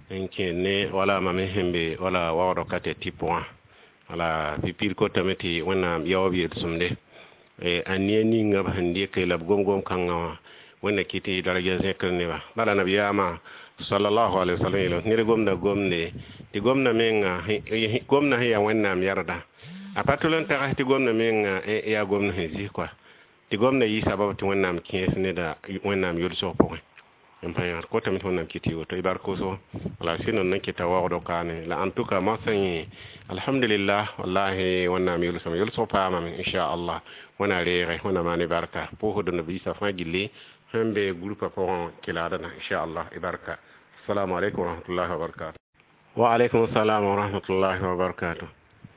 A: en kene wala mame hembe wala wawdo kate tipon wala pipir ko tameti wana yawabi sumde e anieni ngab hande kay lab gom gom kanga wana kiti daraja zekr ne ba bala nabiyama sallallahu alaihi wasallam ni gomna gomne ti gomna menga gomna ya wana yarda apatulon ta ti gomna menga ya gomna hezi kwa ti gomna yi sababu ti wana am kies ne da wana am yulso po empire ko tamit wona kiti to ibar ko so wala sino nan kita wawdo kane la en tout cas ma sanyi alhamdulillah wallahi wonna mi yulu sama yulu so paama min insha Allah wona reere wona mani barka po hodo no bi sa fa gilli hembe groupe ko kilada na insha Allah ibarka assalamu alaykum wa rahmatullahi wa barakatuh wa alaykum assalam wa rahmatullahi wa barakatuh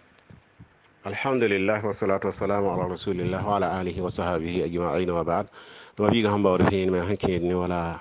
A: alhamdulillah wa salatu wa salamu ala rasulillah wa ala alihi wa sahbihi ajma'in wa ba'd to bi ga hamba wala hin me hanke ni wala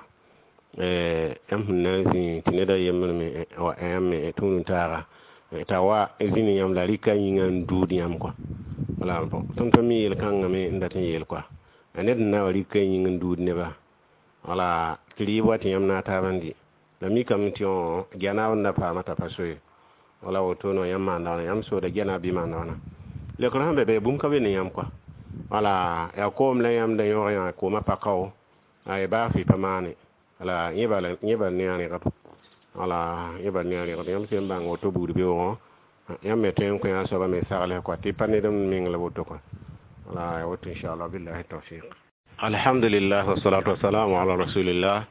A: eh am nazi tineda yemma me wa am tunun tara tawa izini yam la rika yingan dudi yam ko wala bo ton to mi yel kanga me ndatin yel ko aned na rika yingan dudi ne ba wala kli wati yam na ta bandi da mi kam ti on gana on na pa mata pasoy wala woto no yam manda yam so da gana bi manda na le ko hambe be bum ka be ne yam ko wala ya ko mla yam da yo ya ko ma pa kaw ay ba fi pamane ala yebal yebal ne ani rap ala yebal ne ani rap yam sem bang auto buru be won yam meten ko ya so ba me sale ko ti panedum ming la woto ko ala woto inshallah billahi tawfiq alhamdulillah wassalatu wassalamu ala rasulillah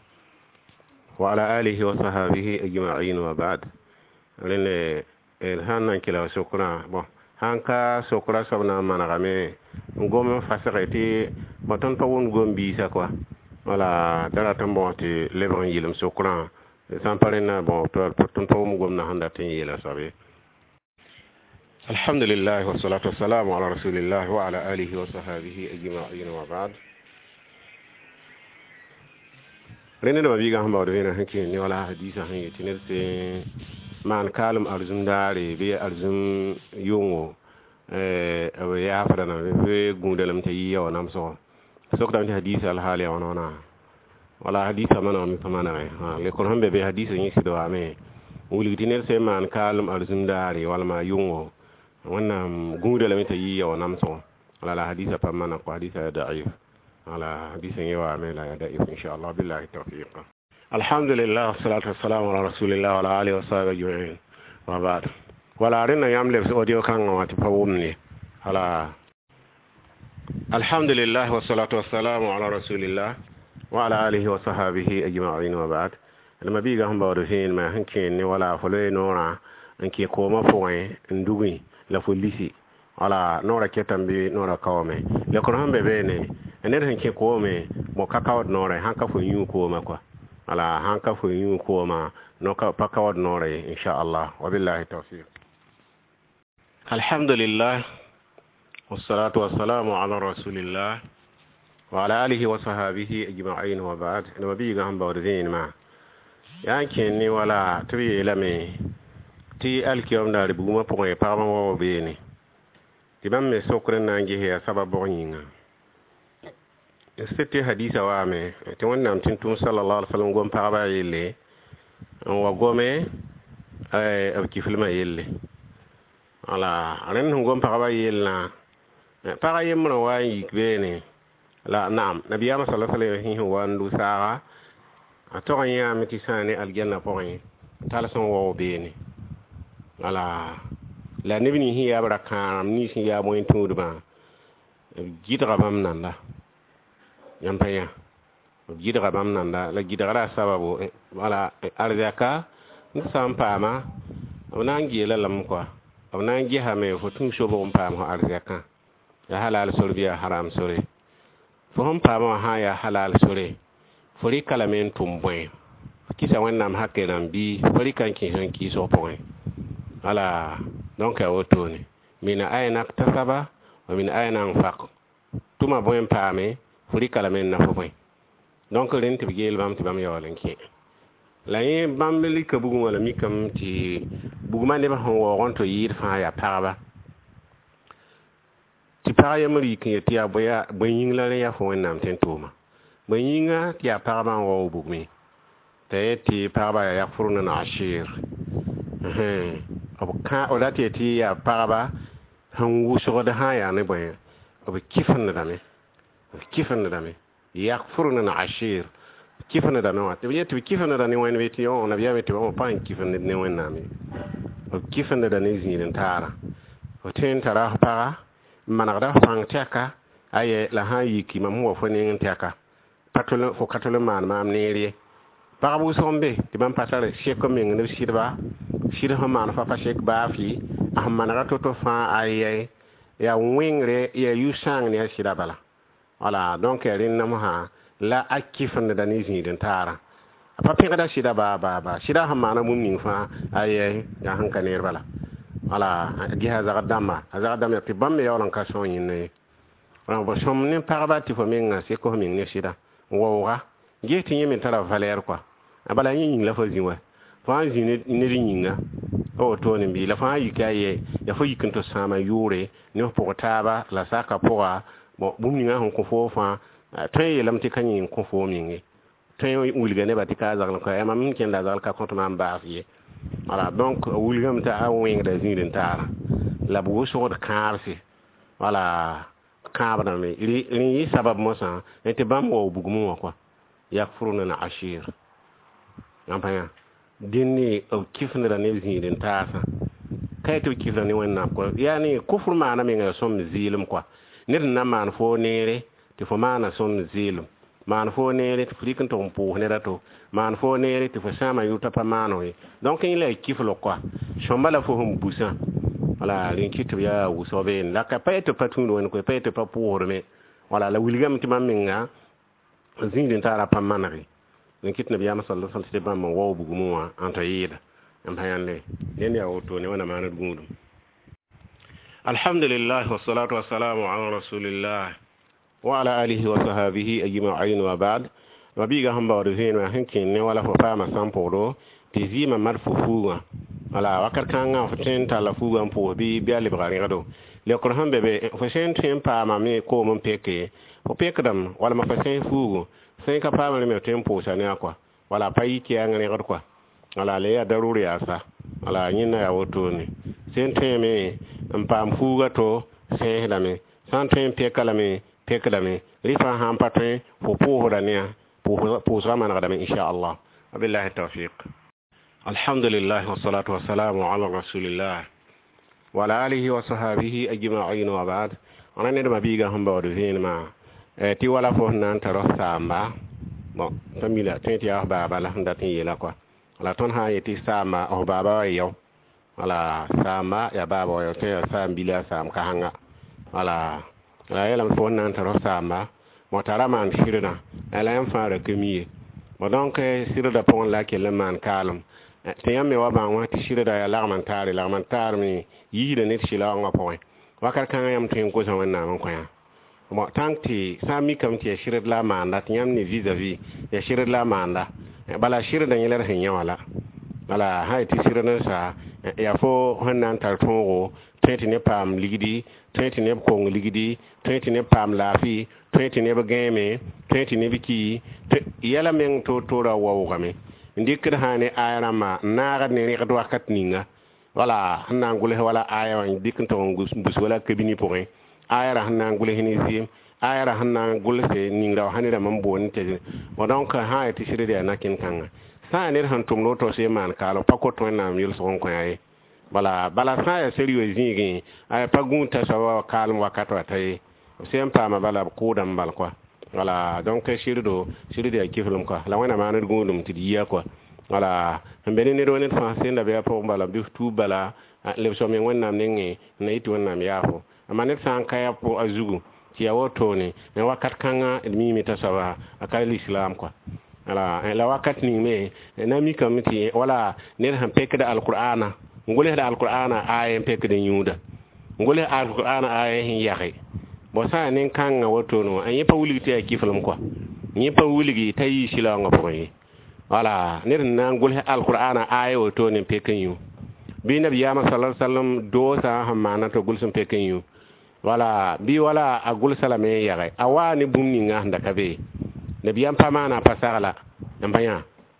A: wa ala alihi wa sahbihi ajma'in wa ba'd lene el hanan kila shukra bon hanka shukra sabna managame ngom fasareti baton pawon gombi sa quoi wala dara tambo ti lebron yilim sokran san parena bon ton to mu gomna handa tin yela sabe alhamdulillah wa salatu wassalamu ala rasulillah wa ala alihi wa sahbihi ajma'in wa ba'd rene do biga hamba do hena hanki ni wala hadisa han yiti ne se man kalum arzum dare be arzum yongo eh ya fada na be gundalam te yiyo nam so sokta ni hadisa al hali wana wala hadisa mana mi pamana ha le kon hambe be hadisa ni sido ame wuli dinel se man kalum arzum dare wala ma yongo wannan gundalam te yiyo nam so wala hadisa pamana ko hadisa da'if ala hadisa yawa ame la da'if insha Allah billahi tawfiq alhamdulillah wassalatu wassalamu ala rasulillah wa ala alihi wa sahbihi ajma'in wa ba'd wala rena yamle audio kan wati pawumni ala alhamdulillah wassalatu wassalamu ala rasulillah wa ala alihi wa sahbihi ajma'in wa ba'd lama biga hamba wado hin ma hanke ni wala foloy nora anke ko ma foin ndugi la folisi wala nora ketambi nora kawme le ko hambe bene enen hanke ko me mo kakawd nora hanka fo yu ko ma kwa ala hanka fo yu ko ma no ka pakawd nora insha Allah wa billahi tawfiq alhamdulillah wassalatu wassalamu ala rasulillah wa ala alihi wa sahbihi ajma'in wa ba'd nabi ga hamba wadin ma yanke ni wala tuyi lame ti alkiyom da ribu ma poe pa ma wo be ni ti bam me sokren na ngi he sababu nyinga este hadisa wa me ti wonnam tintum sallallahu alaihi wasallam gom pa ba yele wa gome ay ab ki filma yele ala ren ngom pa ba yelna pa yem no wa yi bene la naam nabiyama sallallahu alaihi wa sallam sa'a atoka ya mitisane aljanna poin tala son wo bene ala la nibni hiya baraka ni sin ya moyin tudba gidra bam nanda yampaya gidra bam nanda la gidra sababu wala arzaka nsam pama onangi la lam kwa onangi ha me fotun shobo pam ho arzaka ya halal sorbiya haram sore fo hom pama ha ya halal sore fori kalamen tumbwe kisa wannan hakke nan bi fori kan kin san ki so point ala donc auto ni min ayna tasaba wa min ayna anfaq tuma boyen paame fori kalamen na fo point donc ren ti gel bam ti bam yawalen ki la yi bam li ka bugu wala mi kam ti bugu man de ba hon wo gonto yir fa ya paraba ti para yamri kin ti aboya boyin la ya fo wannan ten tuma boyinga ti a parama wo bugmi تيتي بابا يغفرون عشير أبو كان ولا تيتي يا بابا هم وشغل هاي أنا بيه أبو كيف ندمي كيف ندمي يغفرون عشير كيف ندمي تبي تبي كيف ندمي وين بيتيو أنا بيا بيتيو ما باين كيف ندمي وين نامي كيف ندمي زين تارا وتين ترى بابا ما نقدر فان تياكا أيه لهاي كي ما هو فنين تياكا patolo fo katolo man ma amneri parabu sombe ti ban pasare sheko min ne shirba shirha man fa fa shek ba fi ahman rato to fa aye ya wingre ya yusang ne shira bala wala donc rin nam ha la akifan da nizi din tara pa pinga da shira ba ba ba shira ha man mun min fa aye ya hanka ne bala wala gi ha za dama za dama ti ban me yawan ka so yin ne ran bo som ne paraba ti fo min na sheko min ne shira woga geti yemi tara valer quoi abala yin la fa zinwa fa zine ne ringa o to ne bi la fa yikaye ya fa yikinto sama yure ne po taba la saka poa bo bumninga hon ko fofa tay lam ti kanyin ko fo mingi tay wulga ne batika zal ko e mam ken da zal ka konto man ba fi voilà donc wulgam ta a wing da zine tara la bu so de karsi voilà kabana me li li sabab mosa ete bam wo bugumu kwa yakfuruna na ashir ampanya dinni o kifna da ne zin taasa kay to kifna ni wanna ko yani kufur maana me nga som zilum kwa nir na man fo nere ti fo maana som zilum man fo nere ti frikin to mpo ne rato man fo nere ti fo sama yuta pa mano e donc il est kiflo kwa shombala fo hum busa wala rin kitu ya usobe la ka paeto patunu wen ko paeto pa pour me wala la wilgam ti maminga zindin tara pa manari rin kitu nabi sallallahu alaihi wasallam ba mo wo bugumo anta yida am hayande nen ya woto ne wana manad gudum alhamdulillah wassalatu wassalamu ala rasulillah wa ala alihi wa sahbihi ajma'in wa ba'd wa biga hamba wa zin wa hankin ne wala fa fama samporo ti zima marfufuwa ala wakar kanga foten tala fuga mpo bi bi ali bagari gado le ko hambe be fosen tempa ma me ko mon peke o peke dam wala ma fosen fugo sen ka pa ma me tempo sa ne akwa wala payi ki an ne gado kwa wala le ya daruri asa wala nyina ya woto ni sen teme mpam fuga to se da me san tem peke la me peke da me rifa ham patwe fo po da ne po po sama na da me insha Allah billahi tawfiq الحمد لله والصلاة والسلام على رسول الله وعلى آله وصحبه أجمعين وبعد أنا ندم بيجا هم بودين ما تي ولا فهنا أنت رح سامبا bon tamila tenti ya baba la ndatin yela kwa la ton ha yeti sama o baba yo wala sama ya baba yo te sam bila sam ka hanga wala la yela fo nan ta sama mo taraman shirina ala en fara kemiye mo donc sirda pon la ke le man kalum tiyam me wa ba wa ti shirda ya lagman tare lagman tar mi yida ne shila nga point wakar kan yam tin ko zaman na man ko ya mo tanti sami kam ti shirda la manda tiyam ni vis-a-vis ya shirda la manda bala shirda ni ler hin yawala bala hay ti shirda sa ya fo hanan tar tongo tenti ne pam ligidi tenti ne ko ligidi tenti ne pam lafi tenti ne bagame tenti ne biki yala men to to ra wawo game ndikir hane ayarama naga ne ni kadwa katninga wala hanangule wala ayawan dikin to ngus bus wala kabini point ayara hanangule hinizim ayara hanangule se ninga hanira mambo nte donc ha ti siride na kin kanga sa ne han tum loto se man kalo pakoto na mil son ko ay bala bala sa ya serious zingi ay pagunta sawa kalm wakato tay sempa ma bala ko dam bal quoi voilà donc shirdo shirdo ya kiflum quoi la wana manad gundum tidiya quoi voilà mbeni ne do ne français nda be po bala bi tu bala le so men wonna nengi na itu wonna mi yafo amane san kaya po azugu ti ya woto ne ne wakat kanga mi mi tasawa akali islam quoi voilà la wakat ni me na mi kamiti wala ne han pekda alqur'ana ngole da alqur'ana ay pekda nyuda ngole alqur'ana ay hin yaxe bo sa nen kanga woto no an yepa wuligi te kiflam quoi yepa wuligi tayi sila nga poyi wala ne na ngol alqur'ana ay woto ne pekenyu bi nabi ya sallallahu alaihi wasallam do sa hamana to gulsum pekenyu wala bi wala agul salame yare awani bumni nga ndaka be nabi yam pamana pasala nambanya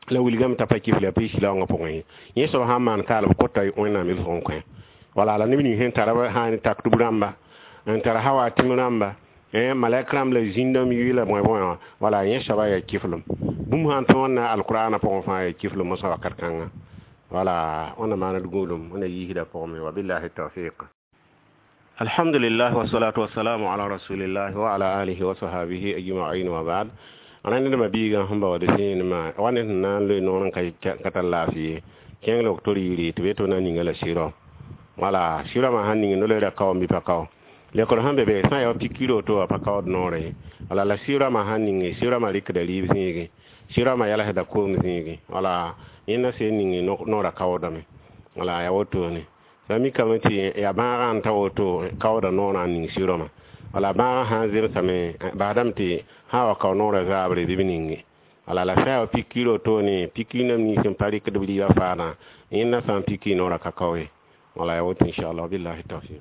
A: la wilgam ta pa kifle pa shi la nga pokon yin so ha man kala ko tay on na mil fon ko wala la ni hen taraba ha ni tak tubramba en tara hawa timramba eh malakram le zindam yila mo bon wala yin shaba ya kiflum bum han ton na alqur'ana pokon fa ya kiflum mo sa kanga wala on ma na dugulum on yi hida pokon wa billahi tawfiq alhamdulillah wa salatu wa salamu ala rasulillah wa ala alihi wa sahbihi ajma'in wa ba'd anan da mabiga hamba wa da sin ma wannan nan le non kai katan lafi ken lo to yiri to beto nan ngala shiro wala shiro ma hanni no le da kaw mi pa kaw le ko hambe be sa yo pikiro to pa kaw no re wala la shiro ma hanni shiro ma rik da libi singi shiro ma yala da ko mi singi wala ina se ni no no ra kaw da me wala ya woto ni sami kamati ya ba an tawoto kawda nona nin shiroma wala ba ha zir same badamti hawa ka nora zabre dibiningi wala la fa pikiro to ni pikina ni sem pari ke dubli ya fana inna sam pikino ra ka kawe wala ya woto inshallah billahi tawfiq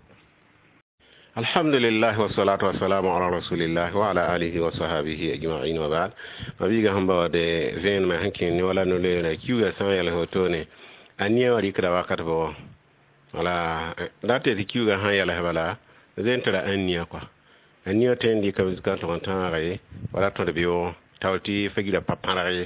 A: alhamdulillah wa salatu wa salamu ala rasulillah wa ala alihi wa sahbihi ajma'in wa ba'd mabiga hamba de ven ma hankin ni wala no le kiwa sa ya le hoto ne aniya wari kada wakat bo wala date di kiuga han yala hebala zentra anniya kwa anniya tendi ka bizka to tan ray wala to de bio tawti fagira papanare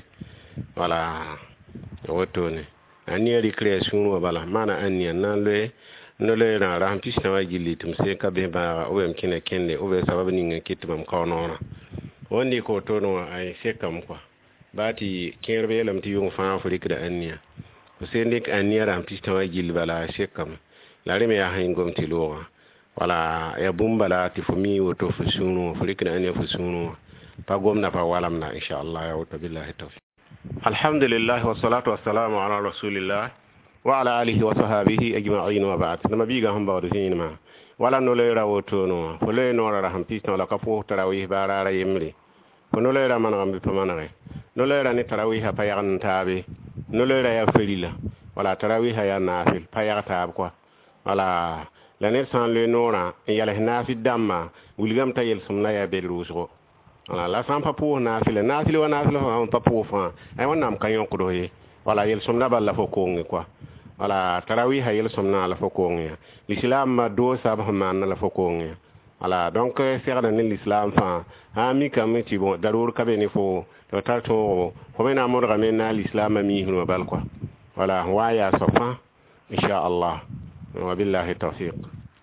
A: wala woto ne anniya di création wala mana anniya nan le no le na ram pisna wajili tum se ka be ba o em kine kende o be sababu ni ngikiti mam ko nona woni ko to no ay sekam kwa bati kerbe lam ti yung fa afrika da anniya sendik anira pista wajil bala shekam larime ya hingom tilowa wala ya bumbala tifumi woto fusunu fulikna an yafusunu pa gomna pa walamna insha Allah ya wata billahi tawfiq alhamdulillah wa salatu wa salamu ala rasulillah wa ala alihi wa sahbihi ajma'in wa ba'd nabiga hamba wadin ma wala no le rawoto no fole no ra ham pista wala ka fo tarawih barara yimri no le ra man gambi pamanare no le ra ni tarawih pa yagan tabe no le ya felila wala tarawih ya nafil pa ya taab kwa wala la ne san le nora yala nafil damma wulgam tayel sumna ya bel ruso wala la san pa pour nafil nafil wa nafil pa pour fa ay wonam kayon ko doye wala yel sumna balla fo ko ngi kwa wala tarawih yel sumna la fo ko ngi l'islam do sabah man la fo ko ngi wala donc faire dans l'islam fa ha mi kam ti bon darur ka be ni fo to tarto ko mena mo ramena l'islam mi hunu bal quoi wala waya safa insha Allah wa billahi tawfiq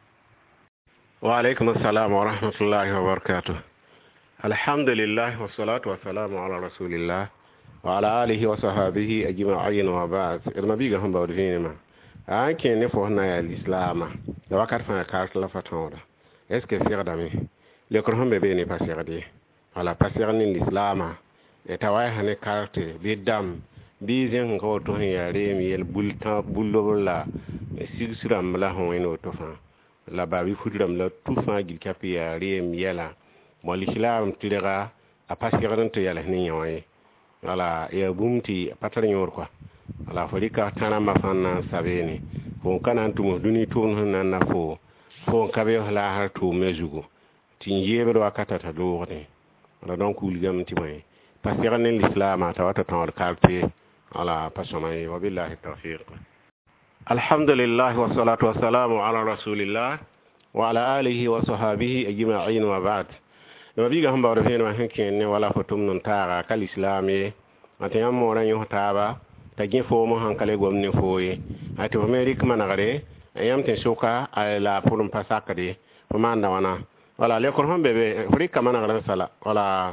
A: wa alaykum assalam wa rahmatullahi wa barakatuh alhamdulillah wa salatu wa salamu ala rasulillah wa ala alihi wa sahbihi ajma'in wa ba'd irma biga hamba wadina an ken ne fo na ya l'islam da wakat fa ka la fatonda est-ce que c'est dami le ko hambe be ni passer de wala passer ni l'islam e taway hane carte bi dam bi zen ko to ya re mi el bulta bullo la sigsuram la hon eno to fa la ba bi fudiram la tout fa gil kapi ya re mi yala mo l'islam tidera a passer ran to yala ni nyoy wala ya bumti patar nyor quoi wala fodika tanama fanna sabeni ko kanan tumo duni ton nan na fo fo kabe la har to mejugo tin yebe do akata ta do ne wala donc uligam ti moy passer en l'islam ta wata tan carte ala pasomay wa billahi tawfiq alhamdulillah wa salatu wa salamu ala rasulillah wa ala alihi wa sahbihi ajma'in wa ba'd no biga hamba do fen ma hanken ne wala fotum non tara kal islami atiyam mo ran yo taba ta gefo mo hankale gomne foye ati amerika managare ayam ten soka ala pulum pasakade o manda wana wala le ko hombe be afrika managare sala wala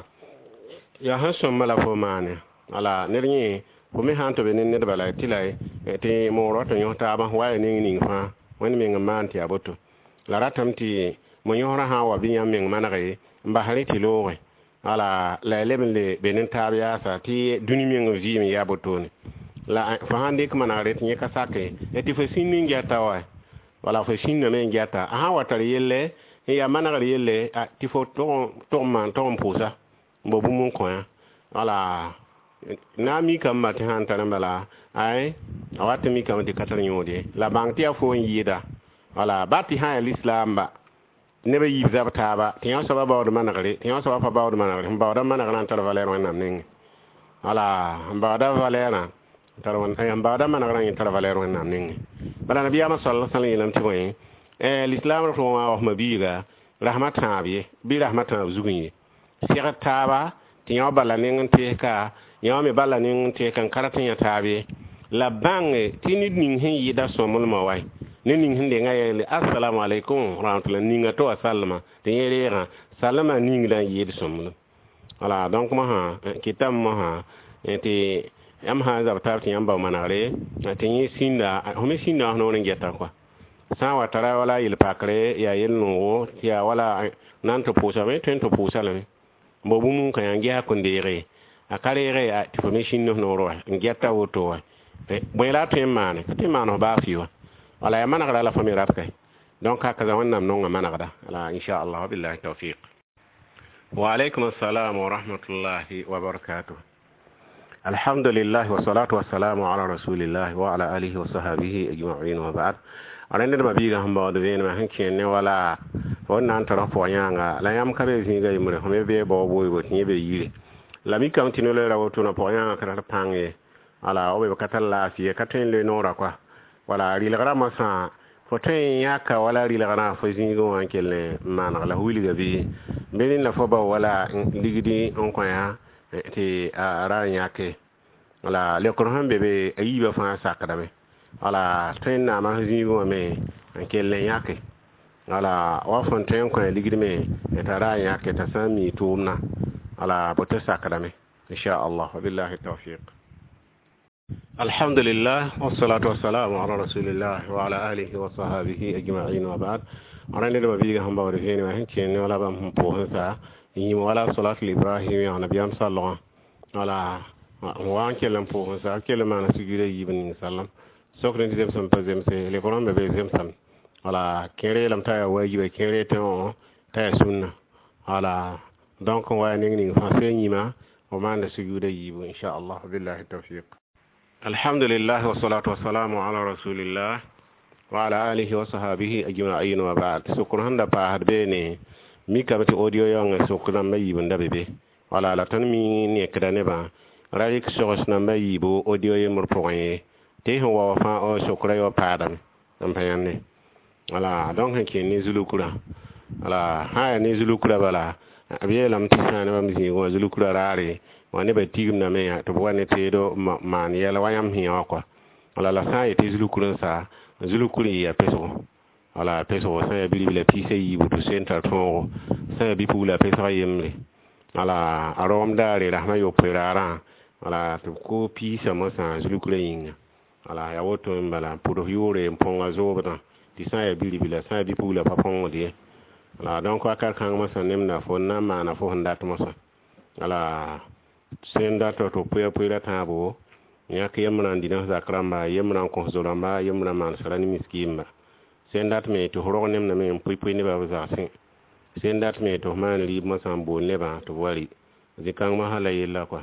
A: ya hanso mala fo mane wala nerni ko mi hanto be nen bala tilay te mo roto nyota ba waye ni ni fa woni mi ngamanti aboto la ratamti mo nyora ha wa binya mi managare mba hariti lowe wala la lebele benen tabiya sa ti duni mi ngi mi yabotoni la fa hande ko managare ti ka sake e ti fa sinni ngata wa wala fa sinni me ngata ha watar yelle ya managare yelle ti fo to to man to mpusa mbo bu mun ko wala na mi kam mate han tan bala ay awata mi kam ti katar nyode la bank ti afo yida wala bati ha l'islam ba ne be yibza taba ti yon sababa o managare ti yon sababa ba o managare ba o managare an tal valeur wan nam ning ala mbada valera tarwan ay mbada man ran tar valera wan nam ning bala nabiya ma sallallahu alaihi wasallam tiboy eh l'islam ro wa wa mabiga rahmatan bi bi rahmatan zugunyi siga taba tiyo bala ning te ka yo me bala ning te kan karatin ya tabe la bange tinid ning hin yida somul ma wai ning hin de ngaye assalamu alaikum rahmatullahi ninga to sallama te yere sallama ning dan yid somul voilà donc ma ha kitam ma ha ete am ha za tar ti yamba manare te yi sinda ho me sinda no ne geta quoi sa wa tara wala il pakre ya yel no ya wala nan to pusa me ten to pusa le bobu mun kan yangi ha kondere akare re a information no no ro ngeta woto wa bo la to mane te mano ba fiwa wala ya manara la famira kai donc haka za wannan non manara ala insha Allah billahi tawfiq. وعليكم السلام ورحمة الله وبركاته. الحمد لله والصلاة والسلام على رسول الله وعلى آله وصحبه أجمعين وبعد. أنا ما بيجا هم بعد بين ما هنكين ولا وانا أنت رفوا يانا لا يام كبير زين جاي مره هم يبي بابوي بتني بيجي لا مي كم تنو لا وتونا بويانا كذا بانغ على أو بكتل لا فيه كتير لنورا كوا ولا ريلغرا مسا foten yaka wala ri lagana fo zingo ankelle man la huli gabi benin la foba wala ligidi on ko ya ti ara nyake wala le ko hambe be ayiba fa sakadame wala ten na ma zingo me ankelle yake wala wa fonten ko ligidi me etara yake tasami tumna wala bote sakadame insha Allah billahi tawfiq. الحمد لله والصلاة والسلام على رسول الله وعلى آله وصحبه أجمعين وبعد. أنا ندم بيجا هم بورفين ما هنكين ولا بهم بوهنسا يم ولا صلاة الإبراهيم يعني بيام صلوا ولا وان كلام بوهنسا كلام أنا سجل يبني سلام سكرين تزم سام تزم سه لكورام ببزم سام ولا كيري لم تاي واجي كيري تون تاي سنة ولا دونك وين نين فاسين يما وما نسجل يبو إن شاء الله بالله التوفيق. الحمد لله والصلاة والسلام على رسول الله وعلى آله وصحبه أجمعين وبعد. سكران دا بعد بيني ميكا بتي أوديو يوم سكران ما يبون دبي ولا لا تنمي نيكدا نبا رأيك شخص نما يبو أوديو يمر بوعي تيه هو وفاء أو سكران يوبادم نبياني ولا دونك كي نزلو كلا ولا هاي نزلو كلا ولا أبيه لم تسان ومزي وزلو كلا راري wani ba tigum na me to wani te do man yela wayam hi ko wala la sa yete zulu kurun sa zulu kuri ya peso wala peso sa ya bili bila pise yi butu center to sa ya bi pula peso yemle wala arom dare rahma yo perara wala to ko pisa mo sa zulu kuri yin wala ya woto mbala pour yore mponga zobata di sa ya bili bila sa ya bi pula papon de wala donc akar kan mo sa nemna fo na mana fo ndat mo sa wala senda to to puya puya tabo nya ke yamran dina zakramba yamran ko zolamba yamran man sarani miskimba senda me to horo nem na me puy puy ne ba za sin senda me to man li ma sambo ne ba to wali zikang ma hala yella kwa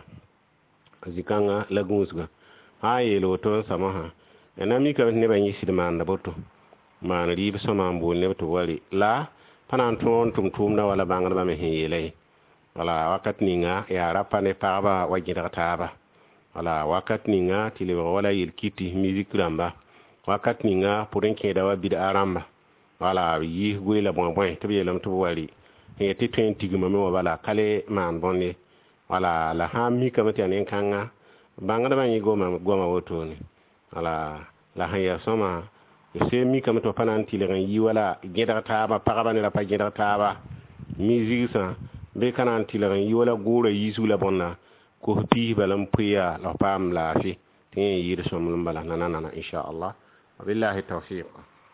A: zikanga lagusga ha yelo to samaha enami ka ne ba yisid man da boto man li ba samambo ne to wali la panan ton tum tum na wala bangar ba me yele wala wakat ninga ya rapa ne paba wajira taba wala wakat ninga tile wala yil kiti music ramba wakat ninga purin ke da wabi da aramba wala yi gwela bon bon to yelam to wali e ti twenty gima me wala kale man bonne wala la hami kamati anen kanga bangada ban yi goma goma woto ni wala la hanya soma se mi kamato pananti le yi wala geda taba pagaba ne la pa geda taba music sa be kanan tilaran yi wala gora yi su la bonna ko pi balam priya la pam la fi tin yi so mun bala nana nana insha Allah billahi tawfiq.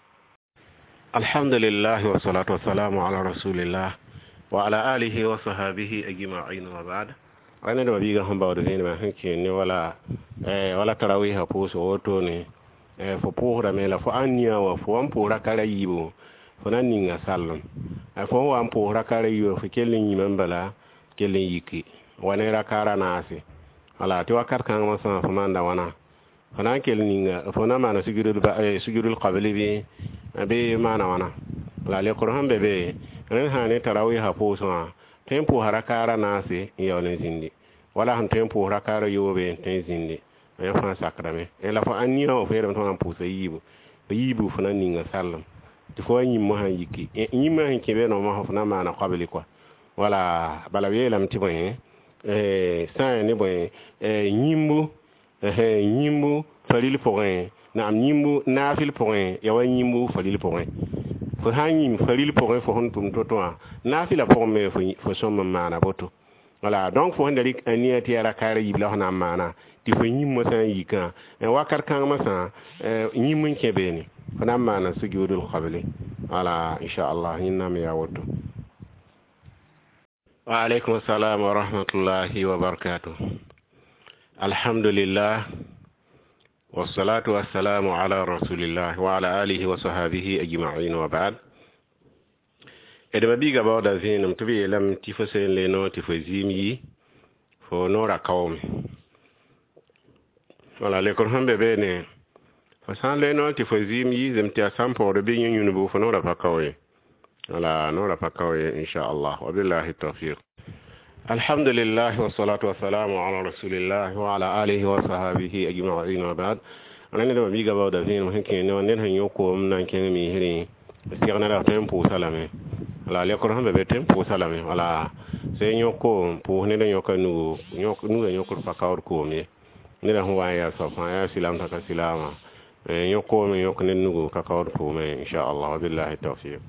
A: alhamdulillah wa salatu wassalamu ala rasulillah wa ala alihi wa sahbihi ajma'in wa ba'd. ana do biga hamba do ne ma hanke ne wala eh wala tarawih ha po so to ne eh fo po ra me la fo anya wa fo am po ra kala yibo fona ninga sallam afo wa ampo rakare yo fe kelen yiman bala kelen yiki wane rakara nasi ala to wakar kan ma sa fo manda wana fona kelen ninga fona mana sugurul ba sugurul qabli bi be mana wana la le qur'an be be ren hane tarawih ha po so tempo harakara nasi yo ne zindi wala han tempo rakara yobe ten zindi ya fa sakrame e la fa aniya o fere to an pusa yibu yibu fana ninga sallam ti fo nyi mo han yiki nyi ma hin kebe no ma fana ma na qabli quoi wala bala yelam ti boy eh sa ni boy eh nyimbu eh nyimbu falil point na am nyimbu nafil point ya wa nyimbu falil point fo han falil point fo hon tum to to nafila point me fo fo som ma na boto voilà donc fo ndali aniya ti ara kare yibla na mana ti fo nyimmo san yika en wakar kan ma san nyimmo kebe ni fana mana sujudul qabli voilà insha Allah inna mi ya wato wa alaikum assalam wa rahmatullahi wa barakatuh alhamdulillah wassalatu wassalamu ala rasulillah wa ala alihi wa sahbihi ajma'in wa ba'd edema biga bawda zinum tubi lam tifosen le no tifozimi fo nora kawmi wala le ko hambe bene fo san le no tifozimi zemti asampo de bi nyunu bu fo nora pa kawye wala nora pa kawye insha Allah wa billahi tawfiq alhamdulillah wassalatu wassalamu ala rasulillah wa ala alihi wa sahbihi ajma'in wa ba'd anani de biga bawda zinum henke no nen han yoko nan ken mi hiri sirna la tempo salame la le ko hambe be tempo salame wala se nyoko po ne de nyoka nu nyoko nu nyoko pa kawr ko mi ne da huwa ya so fa ya silam ta ka silama nyoko mi nyoko ne nu ka kawr ko mi insha Allah billahi tawfiq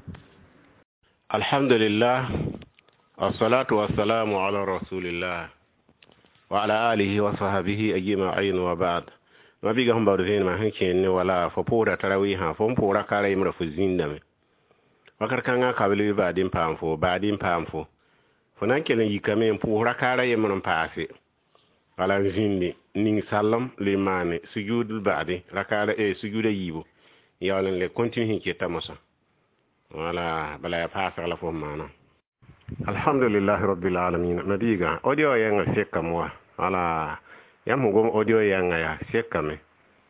A: alhamdulillah wassalatu wassalamu ala rasulillah wa ala alihi wa sahbihi ajma'in wa ba'd ma biga hum bawde zen ma hanke ne wala fo pora tarawih ha fo pora kare imra fu zindame wakar kanga kabili ba din pamfo ba din pamfo fo nan kelen yikame pora kare imra paase wala zindi ning sallam limane sujudul ba'di rakara e sujuda yibo yawlen le continue hinke tamosa wala bala ya paasa la fo mana alhamdulillah rabbil alamin nabiga audio yanga sekka mo wala yam go audio yanga ya sekka me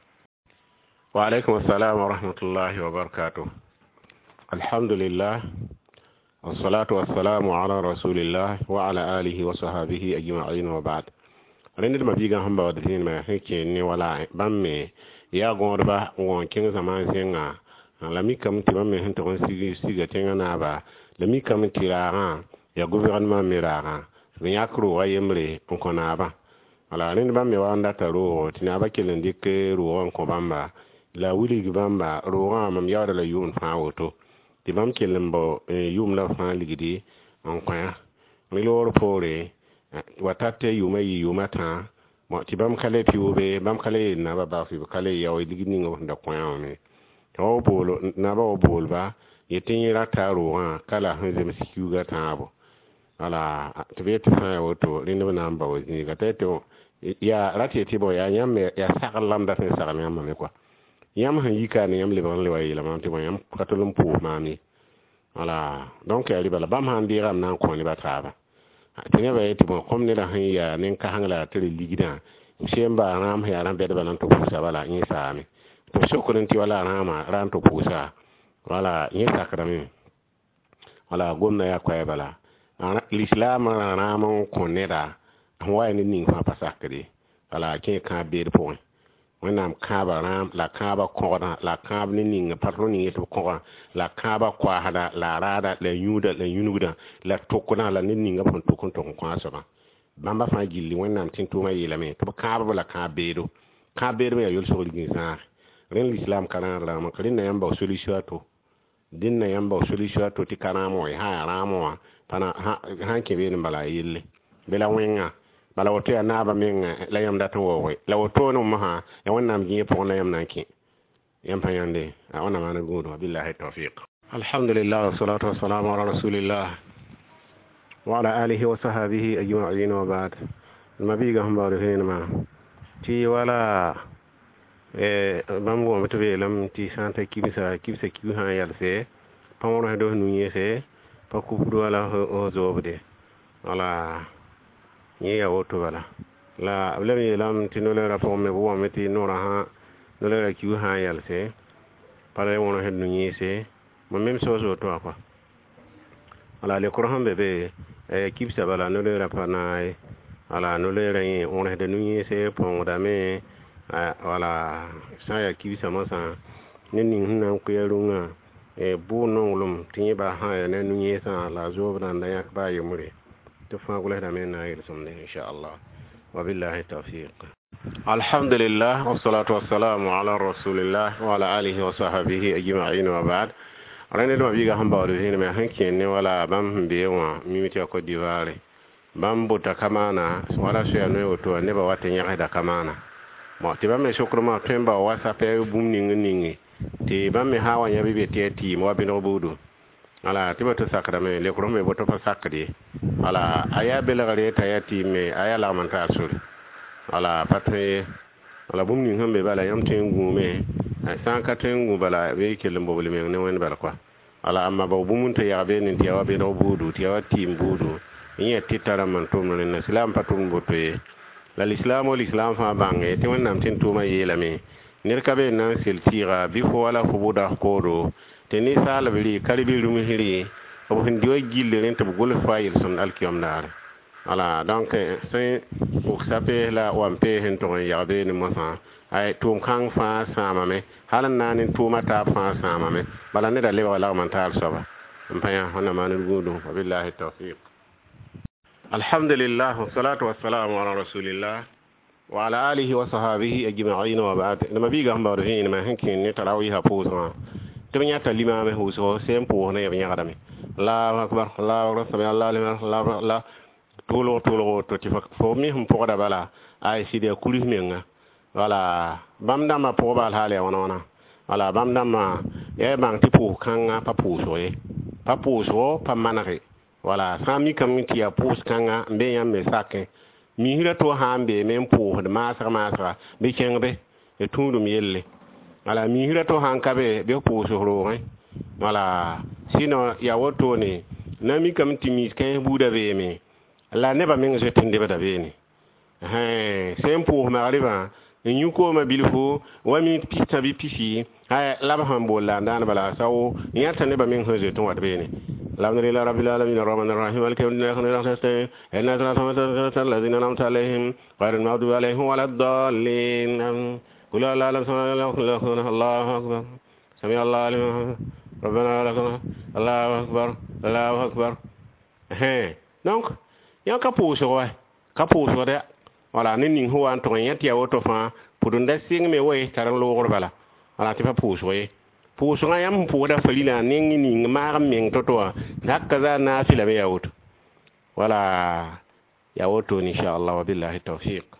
A: wa alaikum assalam wa rahmatullahi wa barakatuh alhamdulillah wassalatu wassalamu ala rasulillah wa ala alihi wa sahbihi ajma'in wa ba'd rende mabiga hamba wa din ma heke ni wala bamme ya gonda won kin zaman senga la mi kam ti bamme hente on sigi siga tenga na ba la mi kam ti ra ya gouvernement miraga mi yakru wa yemre on na ba ala rende bamme wa ndata ro tina ba kelen dikke ro on ko bamba la wuli bamba ro am yawda la yun fa woto ti bam kelen bo yum la fa ligidi on kwa mi lor pore watate yuma yi yuma ta mo ti bam kale piube bam kale na ba ba fi kale yaw ligini ngo nda kwa me to bolo na ba bol ba yetin ra taro ha kala hanze msiku ga tabo ala tibeti fa woto rinno na mba wozni ga teto ya rati tibo ya nyam ya sakalam da fe sakam yam me kwa yam han yika ne yam le ban le wayi la man tibo yam katolum pu mami ala donc ya libala bam han diram nan ko ni bataba tene ba yeti mo comme ne la han ya nen ka hangala tele ligida shemba ram ya ran bede balan to pusa bala ni sami to shokurin ti wala rama ran to pusa wala ni sakrami wala gomna ya kwa bala l'islam rama ko neda wa ni ning fa pasakri wala ke ka bede point wenam kaba ram la kaba ko la kaba ni ning patroni to ko la kaba kwa hada la rada la yuda la yunuda la tokona la ni ning pon tokon to ko asaba bamba fa gilli wenam tin to mai lame to kaba la ka bedo ka bedo me yol so ligin sa ren l'islam kana la ma kalin na yamba solution to din na yamba solution to ti kana mo ha ramo pana ha ke be ni bala yille bela wenga bala woto ya naba menga la yam data wo la woto no maha ya wonnam ji po la yam nanki yam payande a ona mana gudo billahi tawfiq alhamdulillah wassalatu wassalamu ala rasulillah wa ala alihi wa sahbihi ajma'in wa ba'd mabiga hamba rehena ma ti wala e bambo mto be lam ti santa kibisa kibisa kibu ha yalse pamoro do nu yese pa ku do wala o zobde wala ni ya woto wala la blami lam ti no le rapo me bo meti no ra ha no le kibu ha yalse pare wono he nu yese mo même so so to apa wala le qur'an be be e kibisa wala no le rapa na ala no le ren on de nu se pon da me wala sa ya ki sama sa ne ning nan ku yarunga e bu no lum tin ba ha ne nu ye sa la zo bran da ya ba yumure to fa gule da me na ir somne insha Allah wa billahi tawfiq. Alhamdulillah wassalatu wassalamu ala rasulillah wa ala alihi wa sahbihi ajma'in wa ba'd. Rene do biga hamba do hin me hanki ne wala bam be wa mimiti ko diware bam buta kamana wala so ya no to ne ba wata nya da kamana mo ti ba me shukru ma temba whatsapp e bum ningi ningi ti ba me hawa nya bibe ti ti mo bi no budu ala ti ba to sakra me le ko me boto fa sakri ala aya be la gare ta yati me aya la man ta sur ala patre ala bum ningi hambe bala yam tengu me san ka tengu bala be kelum bobul me ne wen bala kwa ala amma ba bumun ta yabe ni tiawa be no budu tiawa tim budu iya titara man tum ne islam patum botoye la l'islam wal islam fa bange te wonnam tin tuma yelame nir kabe nan sil tira bi fo wala fo buda kodo te ni sala bi kalibi rumi hiri o hin dio gille ren to gol fayil son alkiyam dar ala donc c'est o sape la o ampe hen to yabe ni mosa ay tum kan fa sama me halan nan tuma ta fa sama me bala ne da le wala man ta soba mpaya hona manul gudu wabillahi tawfiq. Alhamdulillah wassalatu wassalamu ala rasulillah wa ala alihi wa sahbihi ajma'in wa ba'd. Nama biga hamba do hin ma hankin ne tarawih ha pusa to nya ta lima me huso sempo ne ya gadame Allahu akbar Allahu akbar Allahu liman Allahu Allah tolo tolo to ti fo mi hum poda bala ay sidi kuli menga wala bam dama po bal hale wana wana wala bam dama e bang ti pu kanga pa puso e pa puso pa manare wala sami kam ti ya pus kanga mbe yam me sake mi hira to hambe men pu de masra masra be kengbe e tundum yelle wala mi hira to hankabe be pu so ro hein wala sino ya woto ni nami kam ti mi kan buda be me la ne ba men je tinde ba da be ni hein sempo ma riba nyu ko ma bilfo wa mi pista bi pisi ha la ba hambo la ndan bala sawo yata ne ba men je to wa be ni alhamdulillah rabbil alamin arrahmanir rahim maliki yawmiddin iyyaka nasta'in ihdinas siratal ladzina an'amta alaihim ghayril maghdubi alaihim waladdallin qul la ilaha illallah allahu akbar sami allah liman rabbana lakal allahu akbar allahu akbar eh donc ya ka pouso wa ka pouso de wala ni ning ho an to yati ya woto fa pudunda sing me we taran lo bala wala ti fa pouso we pouso nga yam puda falina ning ning ma meng to to hakka za na fila be ya woto wala ya woto insha Allah wa billahi tawfiq.